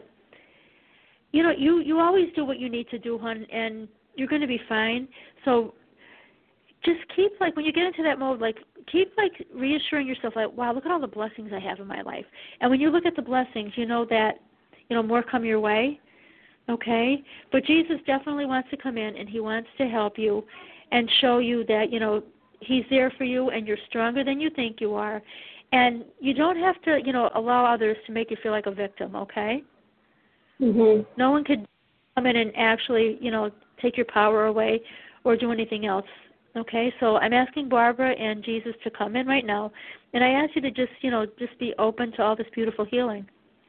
you always do what you need to do, hon, and you're going to be fine. So just keep, like, when you get into that mode, like, keep, like, reassuring yourself, like, wow, look at all the blessings I have in my life. And when you look at the blessings, you know that, more come your way, okay? But Jesus definitely wants to come in, and he wants to help you and show you that, he's there for you, and you're stronger than you think you are. And you don't have to, allow others to make you feel like a victim, okay? Mhm. No one could come in and actually, take your power away or do anything else. Okay, so I'm asking Barbara and Jesus to come in right now, and I ask you to just be open to all this beautiful healing.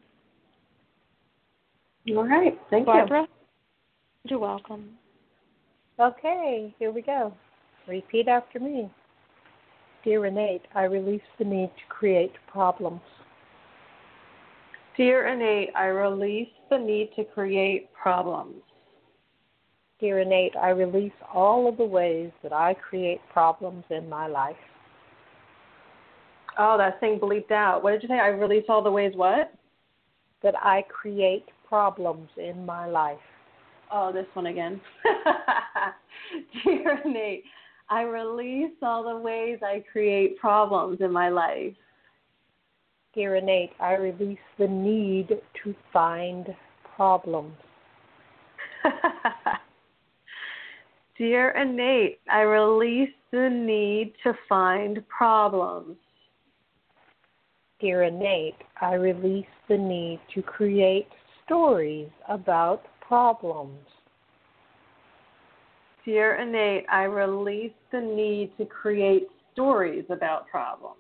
All right, thank Barbara, you're welcome. Okay, here we go. Repeat after me. Dear Innate, I release the need to create problems. Dear Innate, I release the need to create problems. Dear Innate, I release all of the ways that I create problems in my life. Oh, that thing bleeped out. What did you say? I release all the ways what? That I create problems in my life. Oh, this one again. Dear Innate, I release all the ways I create problems in my life. Dear Innate, I release the need to find problems. Dear Innate, I release the need to find problems. Dear Innate, I release the need to create stories about problems. Dear Innate, I release the need to create stories about problems.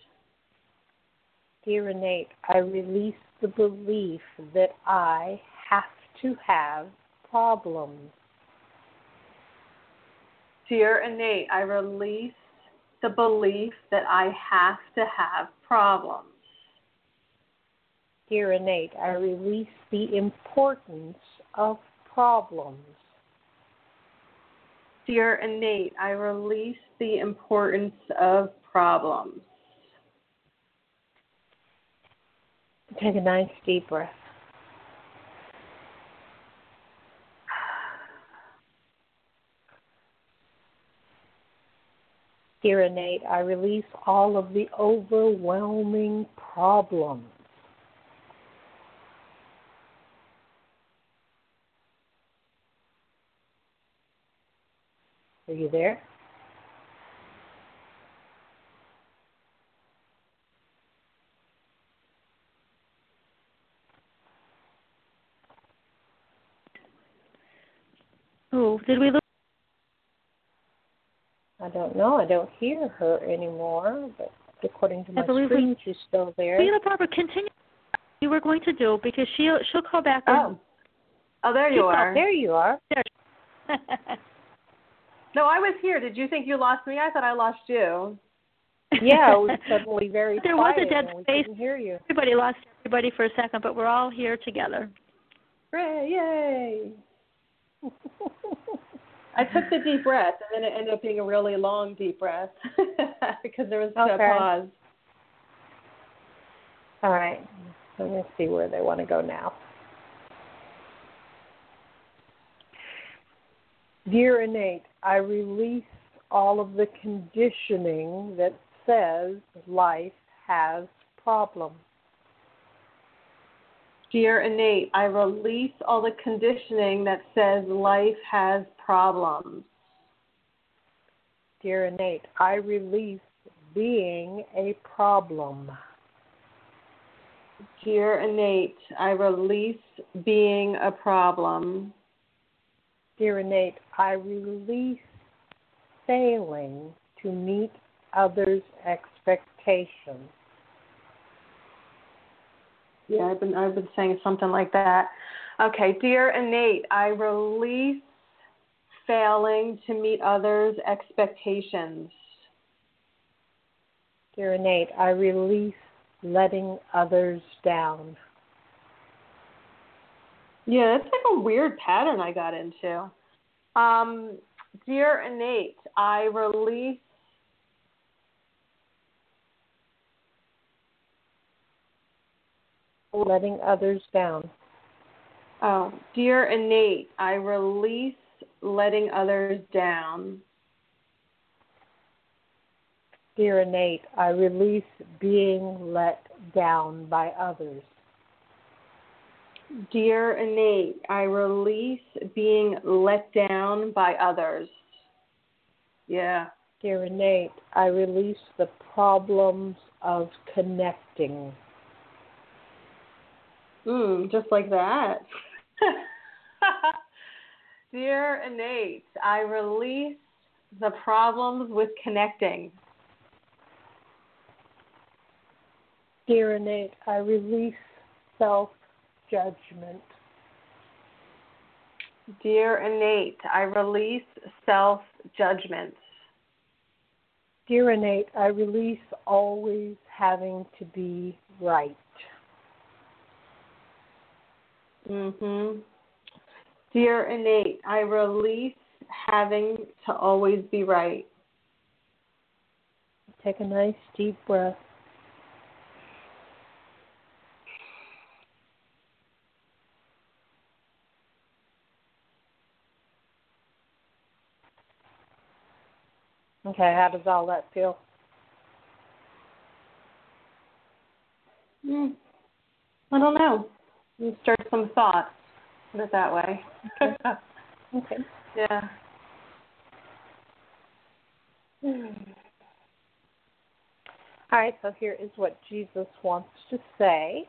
Dear Innate, I release the belief that I have to have problems. Dear Innate, I release the belief that I have to have problems. Dear Innate, I release the importance of problems. Dear Innate, I release the importance of problems. Take a nice deep breath. Dear Innate, I release all of the overwhelming problems. Are you there? Oh, did we lose? I don't know. I don't hear her anymore, but according to my believe screen, she's still there. Barbara, continue what you were going to do, because she'll call back. Oh, there you are. There you are. There. No, I was here. Did you think you lost me? I thought I lost you. Yeah, it was suddenly very there quiet was a dead and we space. couldn't hear you. Everybody lost everybody for a second, but we're all here together. Hooray, yay. I took the deep breath, and then it ended up being a really long deep breath because there was a pause. All right. Let me see where they want to go now. Dear Innate, I release all of the conditioning that says life has problems. Dear Innate, I release all the conditioning that says life has problems. Dear Innate, I release being a problem. Dear Innate, I release being a problem. Dear Innate, I release failing to meet others' expectations. Yeah, I've been saying something like that. Okay, dear Innate, I release failing to meet others' expectations. Dear Innate, I release letting others down. Yeah, it's like a weird pattern I got into. Dear Innate, I release letting others down. Oh, dear Innate, I release letting others down. Dear innate, I release being let down by others. Dear innate, I release being let down by others. Yeah. Dear innate, I release the problems of connecting. Just like that. Dear innate, I release the problems with connecting. Dear innate, I release self-judgment. Dear innate, I release self-judgment. Dear innate, I release always having to be right. Dear innate, I release having to always be right. Take a nice deep breath. Okay, how does all that feel? I don't know. You stir some thoughts. Put it that way. Okay. Yeah. All right, so here is what Jesus wants to say.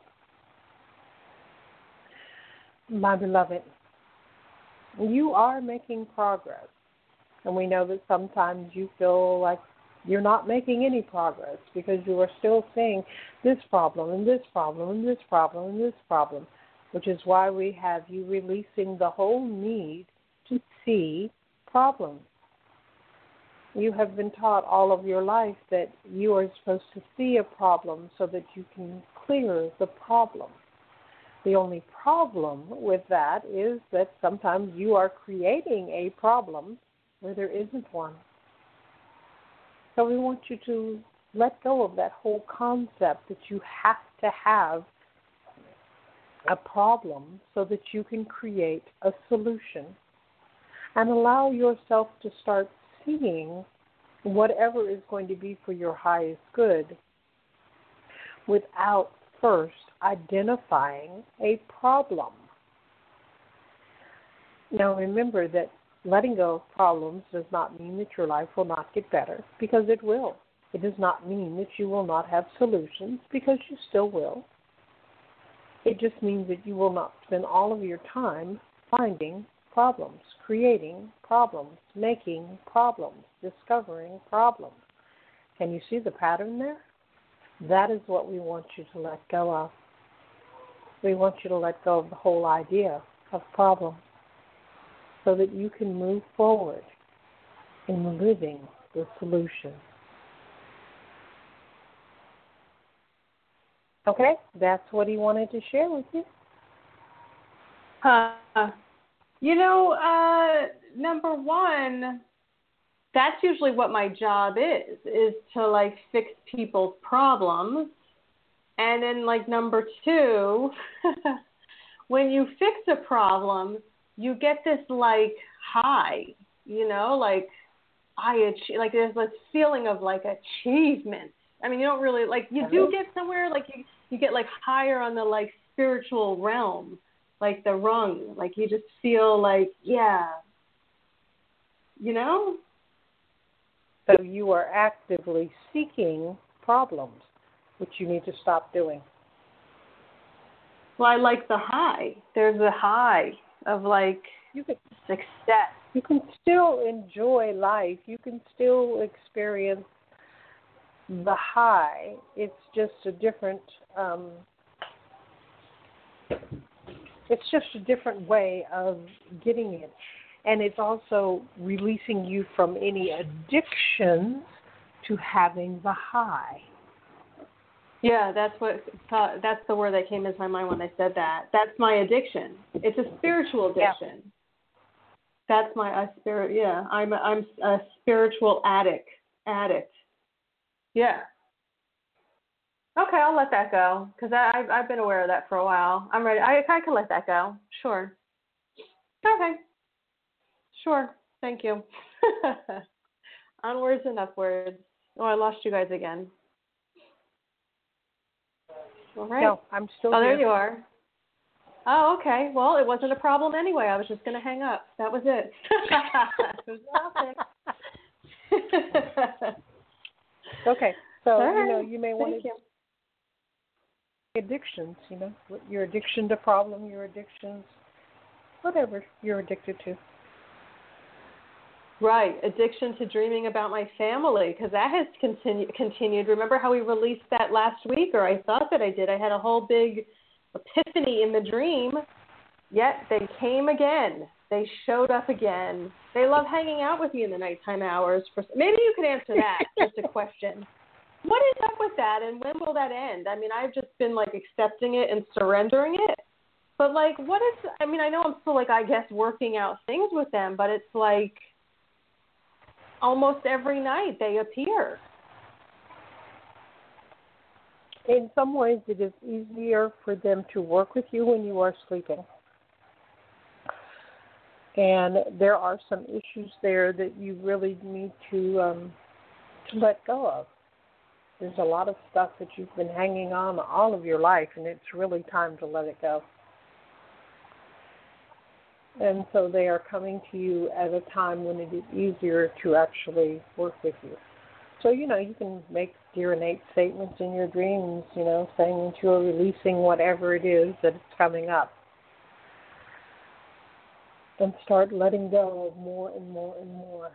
My beloved, you are making progress. And we know that sometimes you feel like you're not making any progress because you are still seeing this problem and this problem and this problem and this problem, which is why we have you releasing the whole need to see problems. You have been taught all of your life that you are supposed to see a problem so that you can clear the problem. The only problem with that is that sometimes you are creating a problem where there isn't one. So we want you to let go of that whole concept that you have to have a problem so that you can create a solution, and allow yourself to start seeing whatever is going to be for your highest good without first identifying a problem. Now remember that letting go of problems does not mean that your life will not get better, because it will. It does not mean that you will not have solutions, because you still will. It just means that you will not spend all of your time finding problems, creating problems, making problems, discovering problems. Can you see the pattern there? That is what we want you to let go of. We want you to let go of the whole idea of problems so that you can move forward in living the solution. Okay, that's what he wanted to share with you. Number one, that's usually what my job is to like fix people's problems. And then like number two, when you fix a problem, you get this like high, like like there's this feeling of like achievement. I mean, you don't really like, you do get somewhere, like you get like higher on the like spiritual realm, like the rung, like you just feel like, yeah, So you are actively seeking problems, which you need to stop doing. Well, I like the high. There's a high of like success. You can still enjoy life. You can still experience the high. It's just a different way of getting it. And it's also releasing you from any addictions to having the high. Yeah, that's the word that came into my mind when they said that. That's my addiction. It's a spiritual addiction. Yeah. That's my spirit. Yeah, I'm a spiritual addict. Yeah. Okay, I'll let that go because I've been aware of that for a while. I'm ready. I can let that go. Sure. Okay. Sure. Thank you. Onwards and upwards. Oh, I lost you guys again. All right. No, I'm still Oh, here. there you are. Oh, okay. Well, it wasn't a problem anyway. I was just going to hang up. That was it. It was nothing. Okay, so, All you may want Thank to you. addictions, your addiction to problem, your addictions, whatever you're addicted to. Right, addiction to dreaming about my family, because that has continued. Remember how we released that last week, or I thought that I did. I had a whole big epiphany in the dream, yet they came again. They showed up again. They love hanging out with me in the nighttime hours. Maybe you could answer that, just a question. What is up with that, and when will that end? I mean, I've just been, accepting it and surrendering it. But, what is, I know I'm still, I guess, working out things with them, but it's almost every night they appear. In some ways, it is easier for them to work with you when you are sleeping. And there are some issues there that you really need to let go of. There's a lot of stuff that you've been hanging on all of your life, and it's really time to let it go. And so they are coming to you at a time when it is easier to actually work with you. So, you can make your innate statements in your dreams, saying that you are releasing whatever it is that is coming up. And start letting go of more and more and more.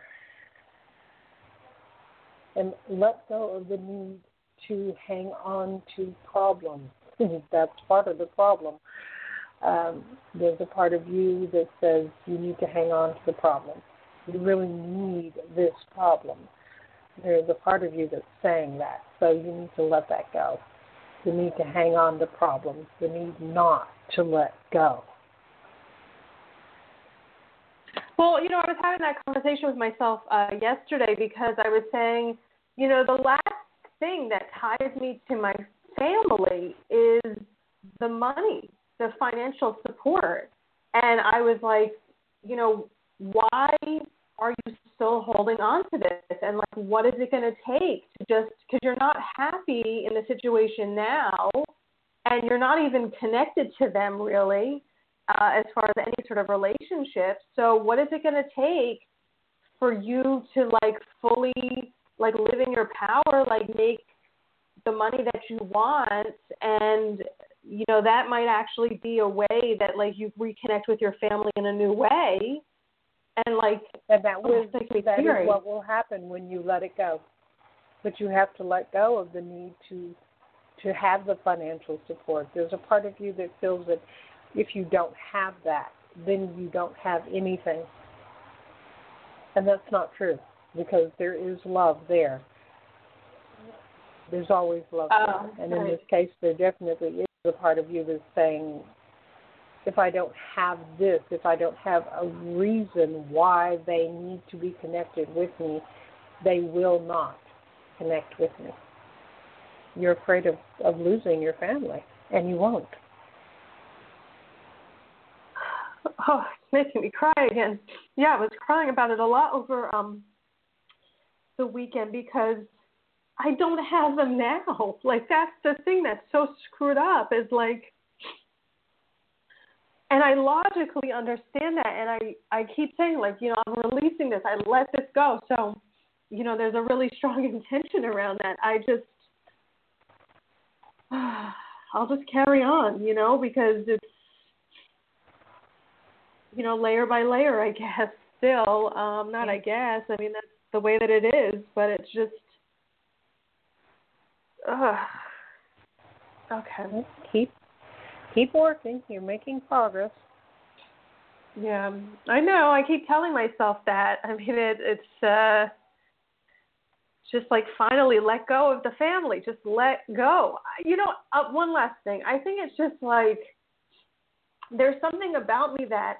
And let go of the need to hang on to problems. That's part of the problem. There's a part of you that says you need to hang on to the problem. You really need this problem. There's a part of you that's saying that, so you need to let that go. You need to hang on to problems. You need not to let go. Well, I was having that conversation with myself yesterday because I was saying, the last thing that ties me to my family is the money, the financial support. And I was like, why are you still holding on to this? And what is it going to take to just, because you're not happy in the situation now and you're not even connected to them really as far as any sort of relationship. So what is it going to take for you to fully live in your power, make the money that you want, and that might actually be a way that you reconnect with your family in a new way, and and that is what will happen when you let it go. But you have to let go of the need to have the financial support. There's a part of you that feels that if you don't have that, then you don't have anything, and that's not true because there is love there. There's always love there. And in this case, there definitely is a part of you that's saying, if I don't have this, if I don't have a reason why they need to be connected with me, they will not connect with me. You're afraid of losing your family, and you won't. Oh, it's making me cry again. Yeah, I was crying about it a lot over the weekend because I don't have them now. That's the thing that's so screwed up is and I logically understand that, and I keep saying, I'm releasing this. I let this go. So, there's a really strong intention around that. I just, I'll just carry on, because it's, layer by layer, I guess, still. Not I guess. I mean, that's the way that it is, but it's just, okay. Keep working. You're making progress. Yeah, I know. I keep telling myself that. I mean, it's just finally let go of the family. Just let go. One last thing. I think it's just there's something about me that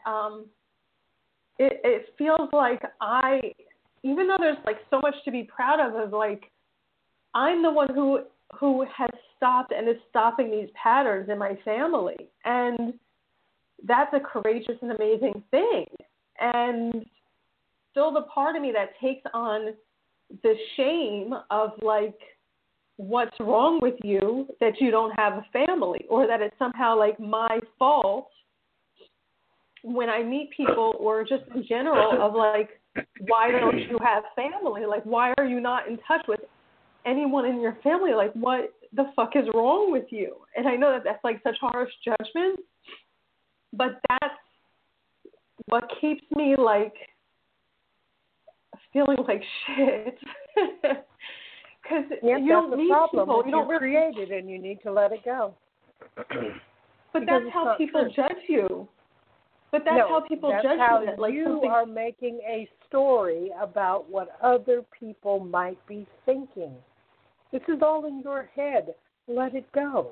it feels like even though there's so much to be proud of I'm the one who has stopped and is stopping these patterns in my family. And that's a courageous and amazing thing. And still the part of me that takes on the shame of like what's wrong with you that you don't have a family, or that it's somehow like my fault when I meet people, or just in general of like, why don't you have family? Like, why are you not in touch with anyone in your family? Like, what the fuck is wrong with you? And I know that that's like such harsh judgment, but that's what keeps me like feeling like shit. Because you don't that's meet the problem. people. You don't You're created, and you need to let it go. But that's how people judge you. But that's how people judge how you. Like you are making a story about what other people might be thinking. This is all in your head. Let it go.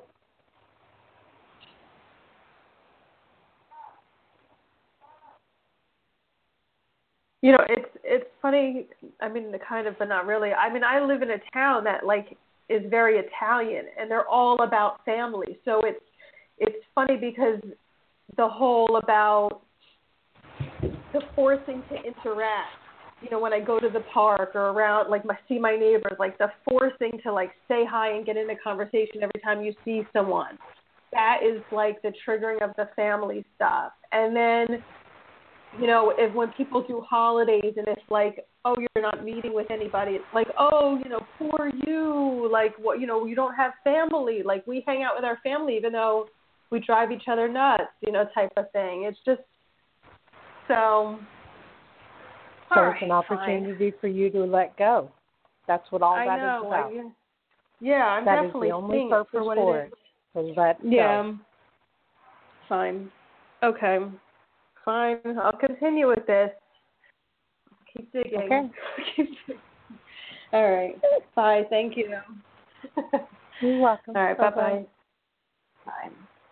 You know, it's funny. I mean, kind of, but not really. I mean, I live in a town that like is very Italian, and they're all about family. So it's funny because the whole about the forcing to interact. You know, when I go to the park or around, like, see my neighbors, like the forcing to like say hi and get into conversation every time you see someone. That is like the triggering of the family stuff. And then, you know, when people do holidays and it's like, oh, you're not meeting with anybody, it's like, oh, you know, poor you, like, what, you know, you don't have family, like, we hang out with our family even though we drive each other nuts, you know, type of thing. It's just so it's an opportunity for you to let go. That's what all that is about. I'm that definitely is the only seeing purpose it for what for it is. So let go. Fine. Okay. Fine. I'll continue with this. Keep digging. Okay. Keep digging. All right. Bye. Thank you. You're welcome. All right. Bye-bye. Bye.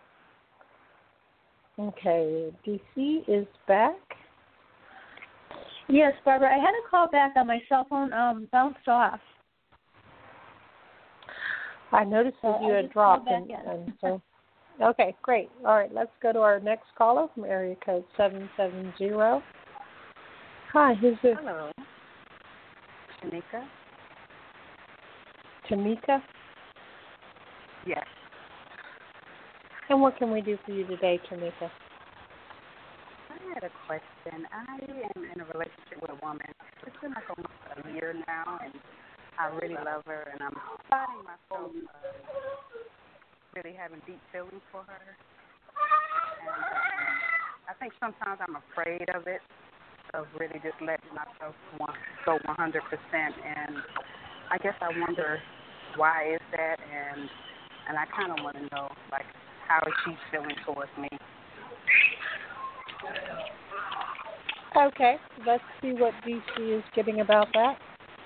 Okay. DC is back. Yes, Barbara. I had a call back on my cell phone. Bounced off. I noticed that you had dropped, and so. Okay, great. All right, let's go to our next caller from area code 770. Hi, who's this? Hello. Tamika? Tamika? Yes. And what can we do for you today, Tamika? I had a question. I am in a relationship with a woman. It's been like almost a year now, and I really love her, and I'm finding myself really having deep feelings for her. And I think sometimes I'm afraid of it, of really just letting myself go 100%. And I guess I wonder why is that, and I kind of want to know, like, how is she feeling towards me? Okay, let's see what DC is getting about that.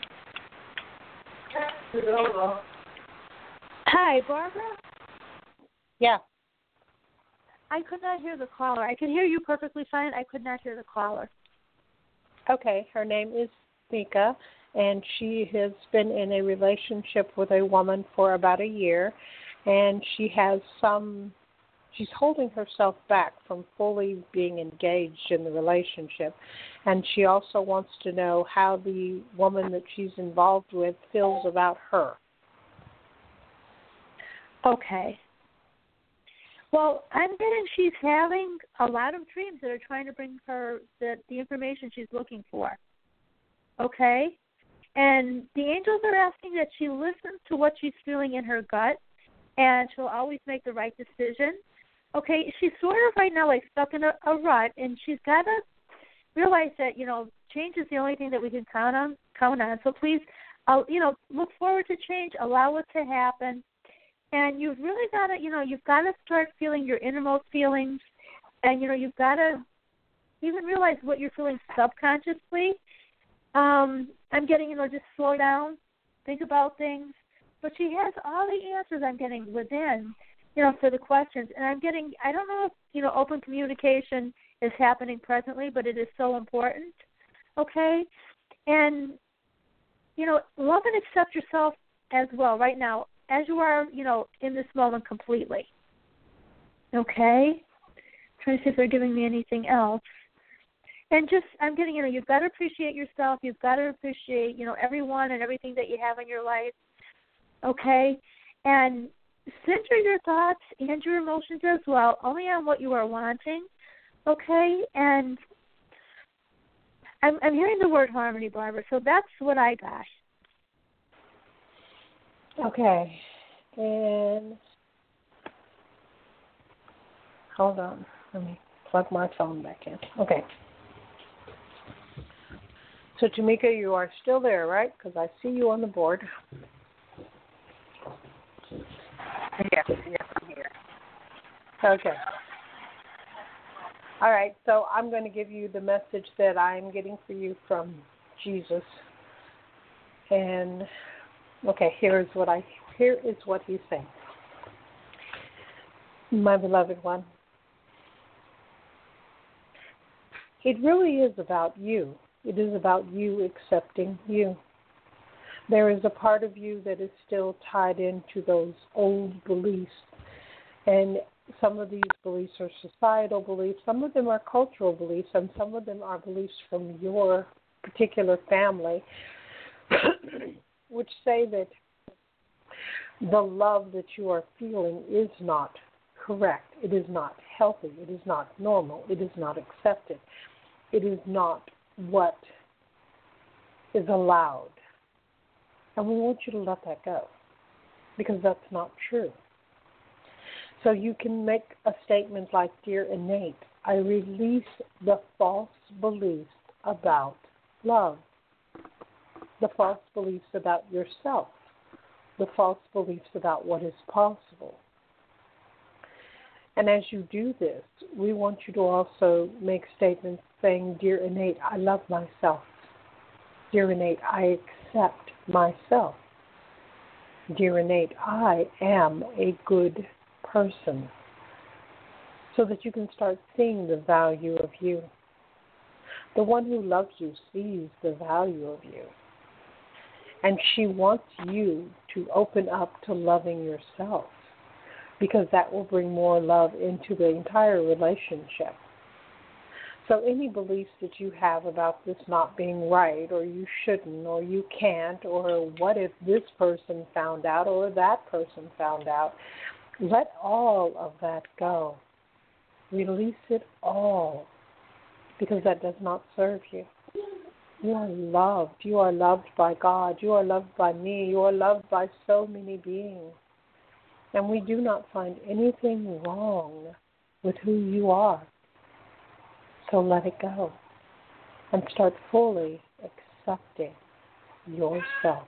Hi, Barbara? Yeah. I could not hear the caller. I could hear you perfectly fine. I could not hear the caller. Okay, her name is Mika, and she has been in a relationship with a woman for about a year, and she's holding herself back from fully being engaged in the relationship, and she also wants to know how the woman that she's involved with feels about her. Okay. Well, I'm getting she's having a lot of dreams that are trying to bring her the information she's looking for. Okay? And the angels are asking that she listens to what she's feeling in her gut, and she'll always make the right decision. Okay, she's sort of right now like stuck in a rut, and she's got to realize that, you know, change is the only thing that we can count on. So please, look forward to change, allow it to happen. And you've really got to, you've got to start feeling your innermost feelings, and, you've got to even realize what you're feeling subconsciously. I'm getting, just slow down, think about things. But she has all the answers I'm getting within, for the questions. And I'm getting, I don't know if, open communication is happening presently, but it is so important, okay? And, love and accept yourself as well right now, as you are, in this moment completely. Okay? I'm trying to see if they're giving me anything else. And just, I'm getting, you've got to appreciate yourself. You've got to appreciate, everyone and everything that you have in your life. Okay? And center your thoughts and your emotions as well, only on what you are wanting. Okay? And I'm hearing the word harmony, Barbara, so that's what I got. Okay. And hold on. Let me plug my phone back in. Okay. So, Tamika, you are still there, right? Because I see you on the board. Yes, I'm here. Okay. All right, so I'm going to give you the message that I'm getting for you from Jesus. And, okay, here is what he's saying. My beloved one, it really is about you. It is about you accepting you. There is a part of you that is still tied into those old beliefs. And some of these beliefs are societal beliefs. Some of them are cultural beliefs. And some of them are beliefs from your particular family, which say that the love that you are feeling is not correct. It is not healthy. It is not normal. It is not accepted. It is not what is allowed. And we want you to let that go, because that's not true. So you can make a statement like, Dear Innate, I release the false beliefs about love, the false beliefs about yourself, the false beliefs about what is possible. And as you do this, we want you to also make statements saying, Dear Innate, I love myself. Dear Innate, I accept myself. Dear Innate, I am a good person. So that you can start seeing the value of you. The one who loves you sees the value of you. And she wants you to open up to loving yourself, because that will bring more love into the entire relationship. So any beliefs that you have about this not being right, or you shouldn't, or you can't, or what if this person found out, or that person found out, let all of that go. Release it all, because that does not serve you. You are loved. You are loved by God. You are loved by me. You are loved by so many beings. And we do not find anything wrong with who you are. So let it go and start fully accepting yourself.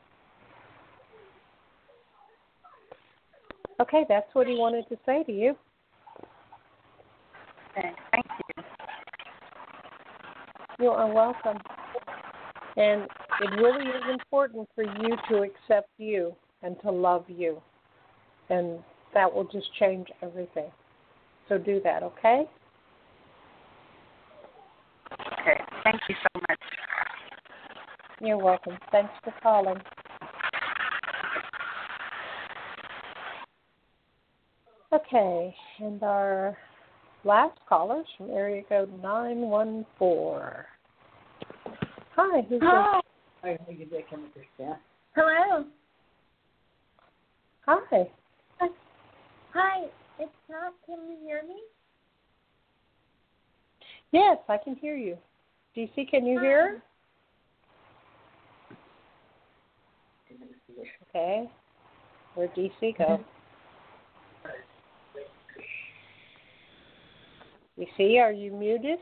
Okay, that's what he wanted to say to you. Okay, thank you. You are welcome. And it really is important for you to accept you and to love you. And that will just change everything. So do that, okay? Okay, thank you so much. You're welcome. Thanks for calling. Okay, and our last caller is from area code 914. Hi, who's this? Hello. Hi. Hi, it's not. Can you hear me? Yes, I can hear you. DC, can you hear? Okay. Where'd DC go? DC, are you muted?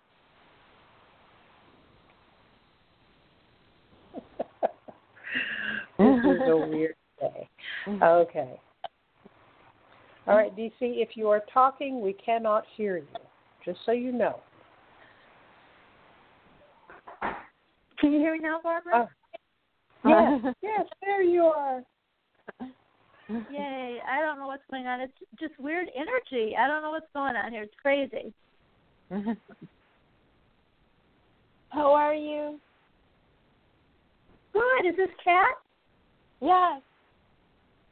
This is a weird day. Okay. All right, DC, if you are talking, we cannot hear you, just so you know. Can you hear me now, Barbara? Yes, yes, there you are. Yay. I don't know what's going on. It's just weird energy. I don't know what's going on here. It's crazy. How are you? Good. Is this Kat? Yes.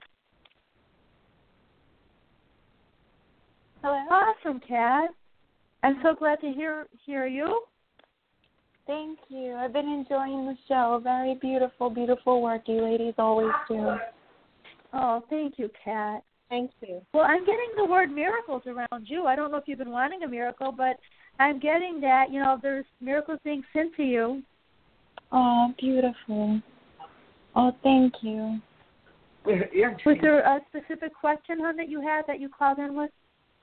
Hello? Awesome, Kat. I'm so glad to hear you. Thank you. I've been enjoying the show. Very beautiful, beautiful work you ladies always do. Oh, thank you, Kat. Thank you. Well, I'm getting the word miracles around you. I don't know if you've been wanting a miracle, but I'm getting that, there's miracles being sent to you. Oh, beautiful. Oh, thank you. Was there a specific question, hon, that you had that you called in with?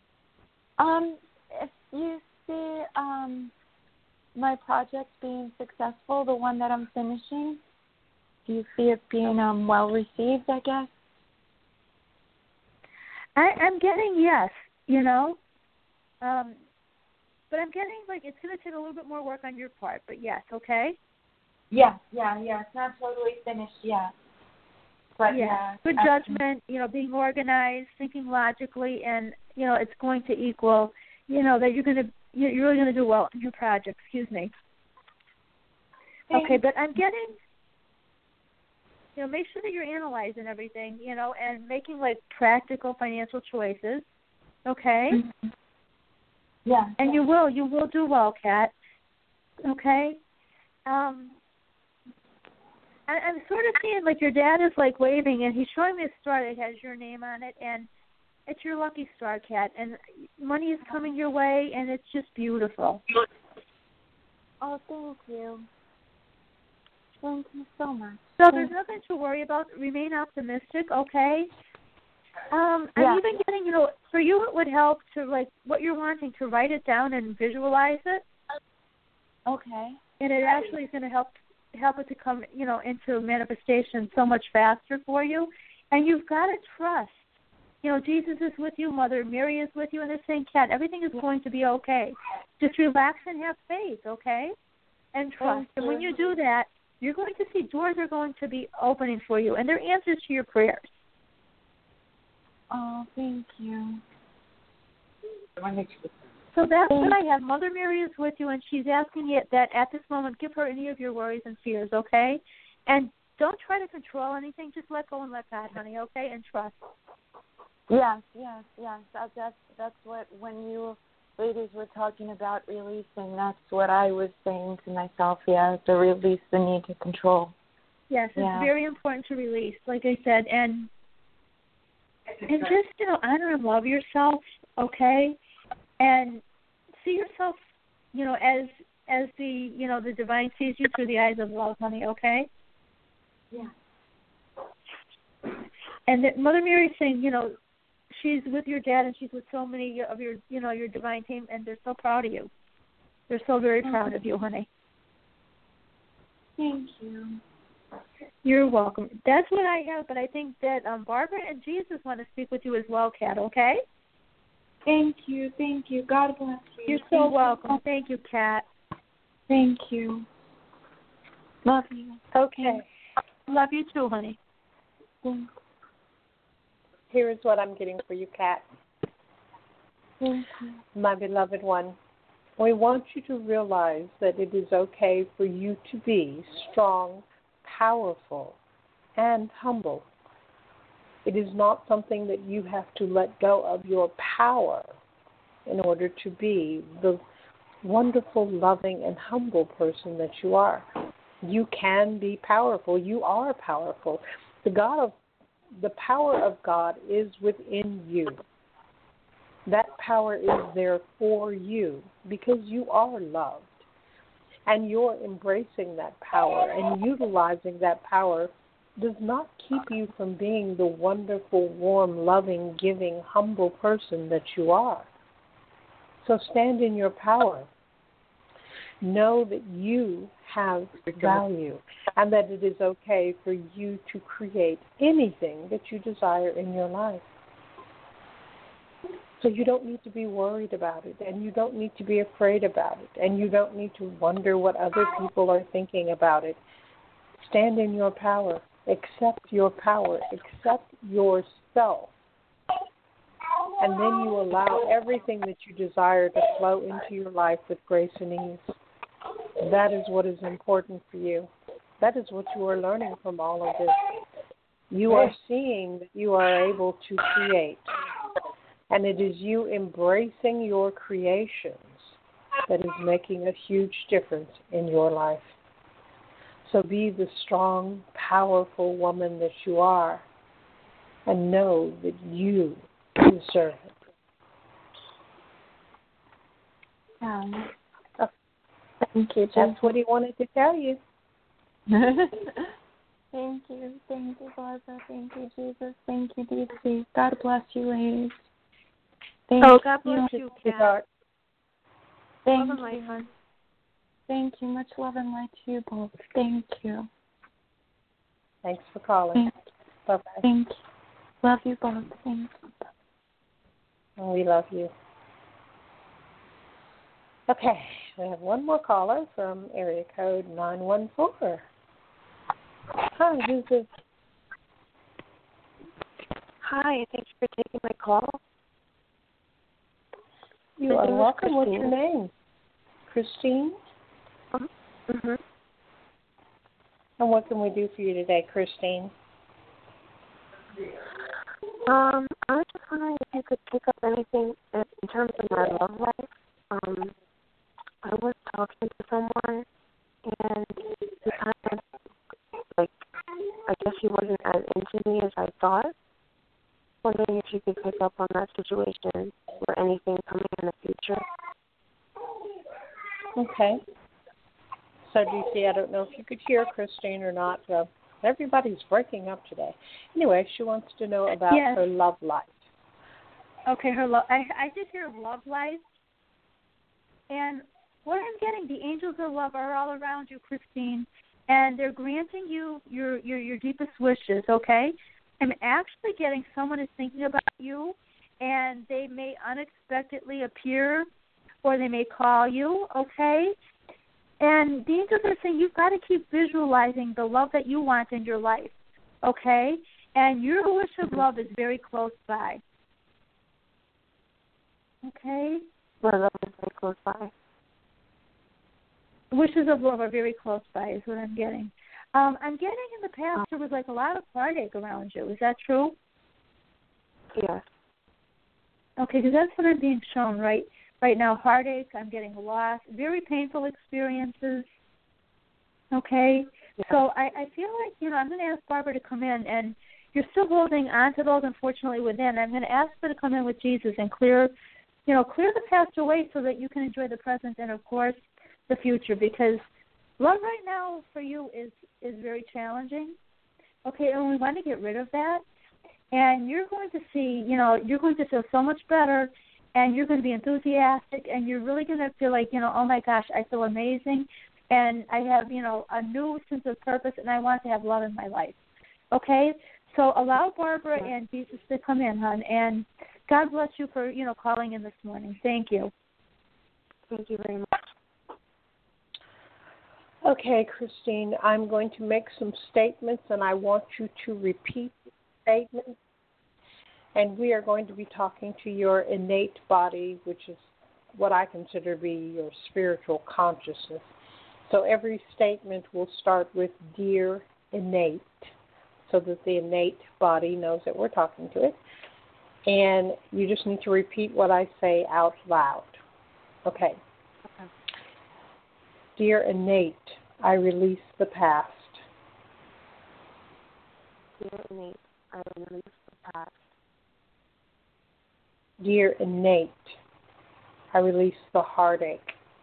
If you see my project being successful, the one that I'm finishing, do you see it being well received, I guess? I'm getting yes, but I'm getting it's going to take a little bit more work on your part, but yes, okay? Yeah. It's not totally finished yet. But yeah. Good judgment, being organized, thinking logically, and, it's going to equal, that you're really going to do well in your project, excuse me. Okay, but I'm getting, make sure that you're analyzing everything, and making, practical financial choices, okay? Mm-hmm. Yeah. And you will do well, Kat, okay? I'm sort of seeing, your dad is, waving, and he's showing me a star that has your name on it, and it's your lucky star, Kat, and money is coming your way, and it's just beautiful. Oh, thank you. Thank you so much. So there's nothing to worry about. Remain optimistic, okay? I'm even getting, for you it would help to, what you're wanting, to write it down and visualize it. Okay. And it actually is going to help it to come, into manifestation so much faster for you. And you've got to trust. Jesus is with you, Mother Mary is with you, and they're saying, Kat, everything is going to be okay. Just relax and have faith, okay? And trust. And when you do that, you're going to see doors are going to be opening for you, and they're answers to your prayers. Oh, thank you. So that's what I have. Mother Mary is with you, and she's asking you that at this moment, give her any of your worries and fears, okay? And don't try to control anything. Just let go and let God, honey, okay? And trust. Yes. That's what, when you ladies were talking about releasing, that's what I was saying to myself, to release the need to control. Yes, it's very important to release, like I said, and just, honor and love yourself, okay? And see yourself, as the, the divine sees you through the eyes of love, honey, okay? Yeah. And that Mother Mary's saying, she's with your dad and she's with so many of your, your divine team, and they're so proud of you. They're so very proud of you, honey. Thank you. You're welcome. That's what I have, but I think that Barbara and Jesus want to speak with you as well, Kat, okay? Thank you. God bless you. You're so welcome. Thank you, Kat. Thank you. Love you. Okay. Love you too, honey. Thanks. Here is what I'm getting for you, Kat. Thank you. My beloved one, we want you to realize that it is okay for you to be strong, powerful, and humble. It is not something that you have to let go of your power in order to be the wonderful, loving, and humble person that you are. You can be powerful. You are powerful. The power of God is within you. That power is there for you because you are loved. And you're embracing that power and utilizing that power does not keep you from being the wonderful, warm, loving, giving, humble person that you are. So stand in your power. Know that you have value and that it is okay for you to create anything that you desire in your life. So you don't need to be worried about it, and you don't need to be afraid about it, and you don't need to wonder what other people are thinking about it. Stand in your power. Accept your power. Accept yourself. And then you allow everything that you desire to flow into your life with grace and ease. That is what is important for you. That is what you are learning from all of this. You are seeing that you are able to create. And it is you embracing your creations that is making a huge difference in your life. So be the strong, powerful woman that you are, and know that you deserve it. Thank you, That's what he wanted to tell you. Thank you, Barbara. Thank you, Jesus. Thank you, DC. God bless you, ladies. God bless you, Kat. Thank love and you. light, hon. Thank you. Much love and light to you both. Thank you. Thanks for calling. Bye-bye. Thank you. Love you both. Thank you. Oh, we love you. Okay, we have one more caller from area code 914. Hi, who's this? Hi, thanks for taking my call. You are welcome. What's your name? Christine? Mm-hmm. And what can we do for you today, Christine? I was just wondering if you could pick up anything in terms of my love life. I was talking to someone, and he kind of, I guess he wasn't as into me as I thought. Wondering if you could pick up on that situation or anything coming in the future. Okay. So, DC, I don't know if you could hear Christine or not. Everybody's breaking up today. Anyway, she wants to know about her love life. Okay, her love. I did hear love life. And what I'm getting, the angels of love are all around you, Christine, and they're granting you your deepest wishes, okay? I'm actually getting someone is thinking about you, and they may unexpectedly appear, or they may call you, okay? And the angels are saying you've got to keep visualizing the love that you want in your life, okay? And your wish of love is very close by, okay? My love is very close by. Wishes of love are very close by is what I'm getting. I'm getting in the past there was like a lot of heartache around you. Is that true? Yes. Okay, because that's what I'm being shown right now. Heartache, I'm getting lost, very painful experiences. Okay? Yes. So I feel like, I'm going to ask Barbara to come in, and you're still holding on to those, unfortunately, within. I'm going to ask her to come in with Jesus and clear the past away so that you can enjoy the present and, of course, the future, because love right now for you is very challenging. Okay, and we want to get rid of that. And you're going to see, you're going to feel so much better, and you're going to be enthusiastic, and you're really going to feel like, oh my gosh, I feel amazing, and I have, a new sense of purpose, and I want to have love in my life. Okay? So allow Barbara and Jesus to come in, hon, and God bless you for, calling in this morning. Thank you. Thank you very much. Okay, Christine, I'm going to make some statements, and I want you to repeat the statements. And we are going to be talking to your innate body, which is what I consider to be your spiritual consciousness. So every statement will start with Dear Innate, so that the innate body knows that we're talking to it. And you just need to repeat what I say out loud. Okay. Dear Innate, I release the past. Dear Innate, I release the past. Dear Innate, I release the heartache.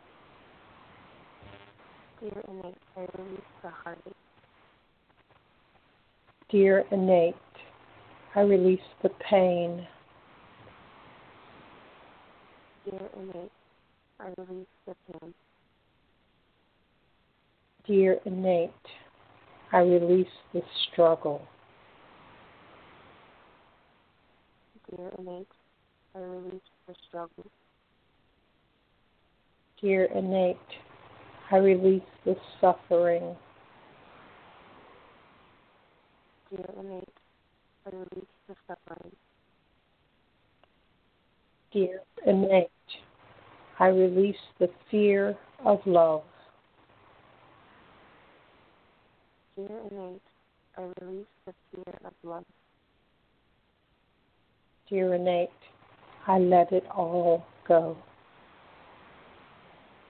Dear Innate, I release the heartache. Dear Innate, I release the pain. Dear Innate, I release the pain. Dear Innate, I release the struggle. Dear Innate, I release the struggle. Dear Innate, I release the suffering. Dear Innate, I release the suffering. Dear Innate, I release the fear of love. Dear Innate, I release the fear of love. Dear Innate, I let it all go.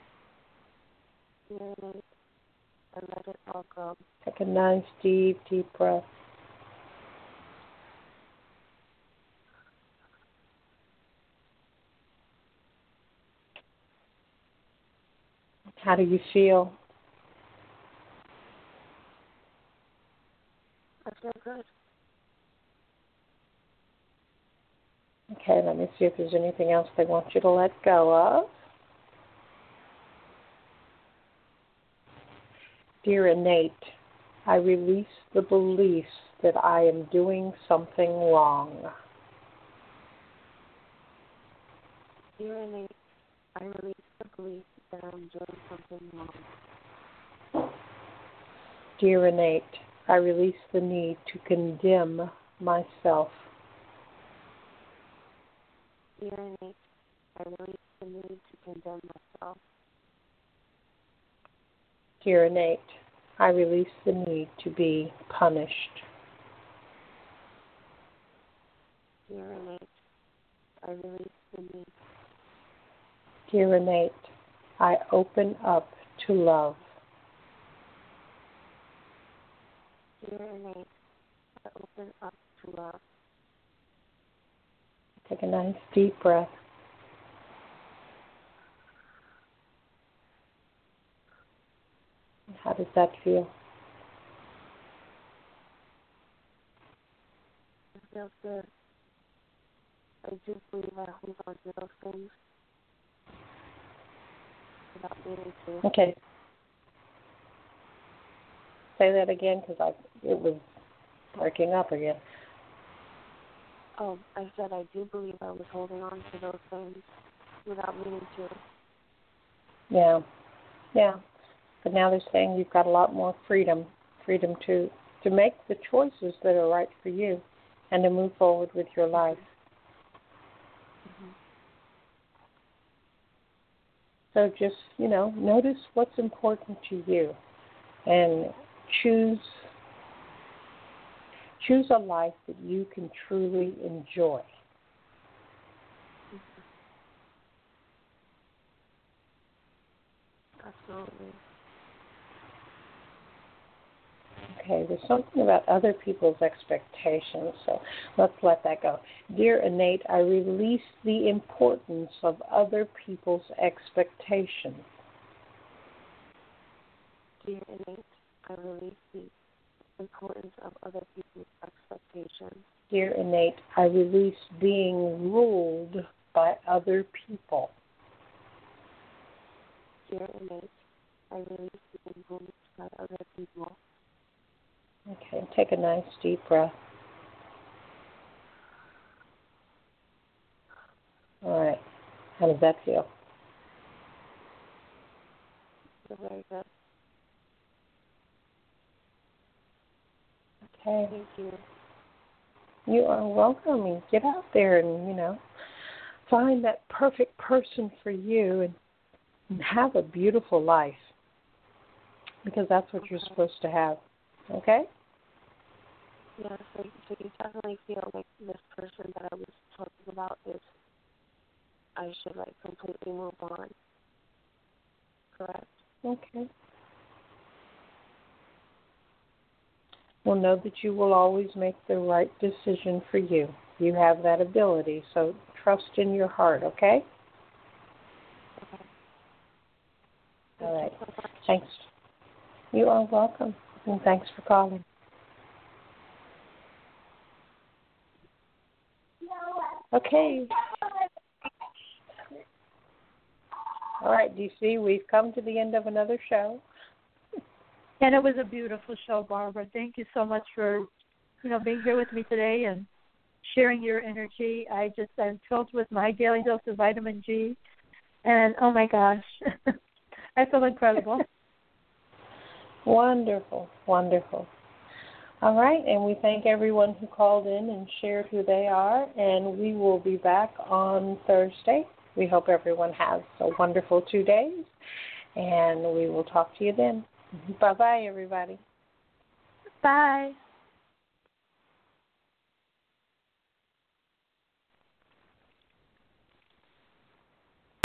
Spirit, and let it all go. Take a nice, deep, deep breath. How do you feel? I feel good. Okay, let me see if there's anything else they want you to let go of. Dear Innate, I release the beliefs that I am doing something wrong. Dear Innate, I release the belief that I'm doing something wrong. Dear Innate, I release the need to condemn myself. Dear Innate, I release the need to condemn myself. Dear Innate, I release the need to be punished. Dear Innate, I release the need. Dear Innate, I open up to love. Dear Innate, I open up to love. Take a nice deep breath. How does that feel? It feels good. I do believe I hold on to those things without needing to. Okay. Say that again because it was breaking up again. Oh, I said I do believe I was holding on to those things without meaning to. Yeah. But now they're saying you've got a lot more freedom to make the choices that are right for you and to move forward with your life. Mm-hmm. So just, notice what's important to you and choose a life that you can truly enjoy. Absolutely. Okay, there's something about other people's expectations, so let's let that go. Dear Innate, I release the importance of other people's expectations. Dear Innate, I release the importance of other people's expectations. Dear Innate, I release being ruled by other people. Dear Innate, I release being ruled by other people. Okay, take a nice deep breath. All right, how does that feel? Very good. Okay. Thank you. You are welcome. And get out there and, find that perfect person for you and have a beautiful life because that's what you're supposed to have. Okay? Yeah, so you definitely feel like this person that I was talking about is, I should completely move on. Correct? Okay. Well, know that you will always make the right decision for you. You have that ability, so trust in your heart, okay? Okay. All right. Thank you so much. Thanks. You are welcome, and thanks for calling. Okay. All right, DC, we've come to the end of another show. And it was a beautiful show, Barbara. Thank you so much for, being here with me today and sharing your energy. I'm filled with my daily dose of vitamin G. And, oh, my gosh, I feel incredible. Wonderful, wonderful. All right, and we thank everyone who called in and shared who they are, and we will be back on Thursday. We hope everyone has a wonderful 2 days, and we will talk to you then. Bye-bye, everybody. Bye.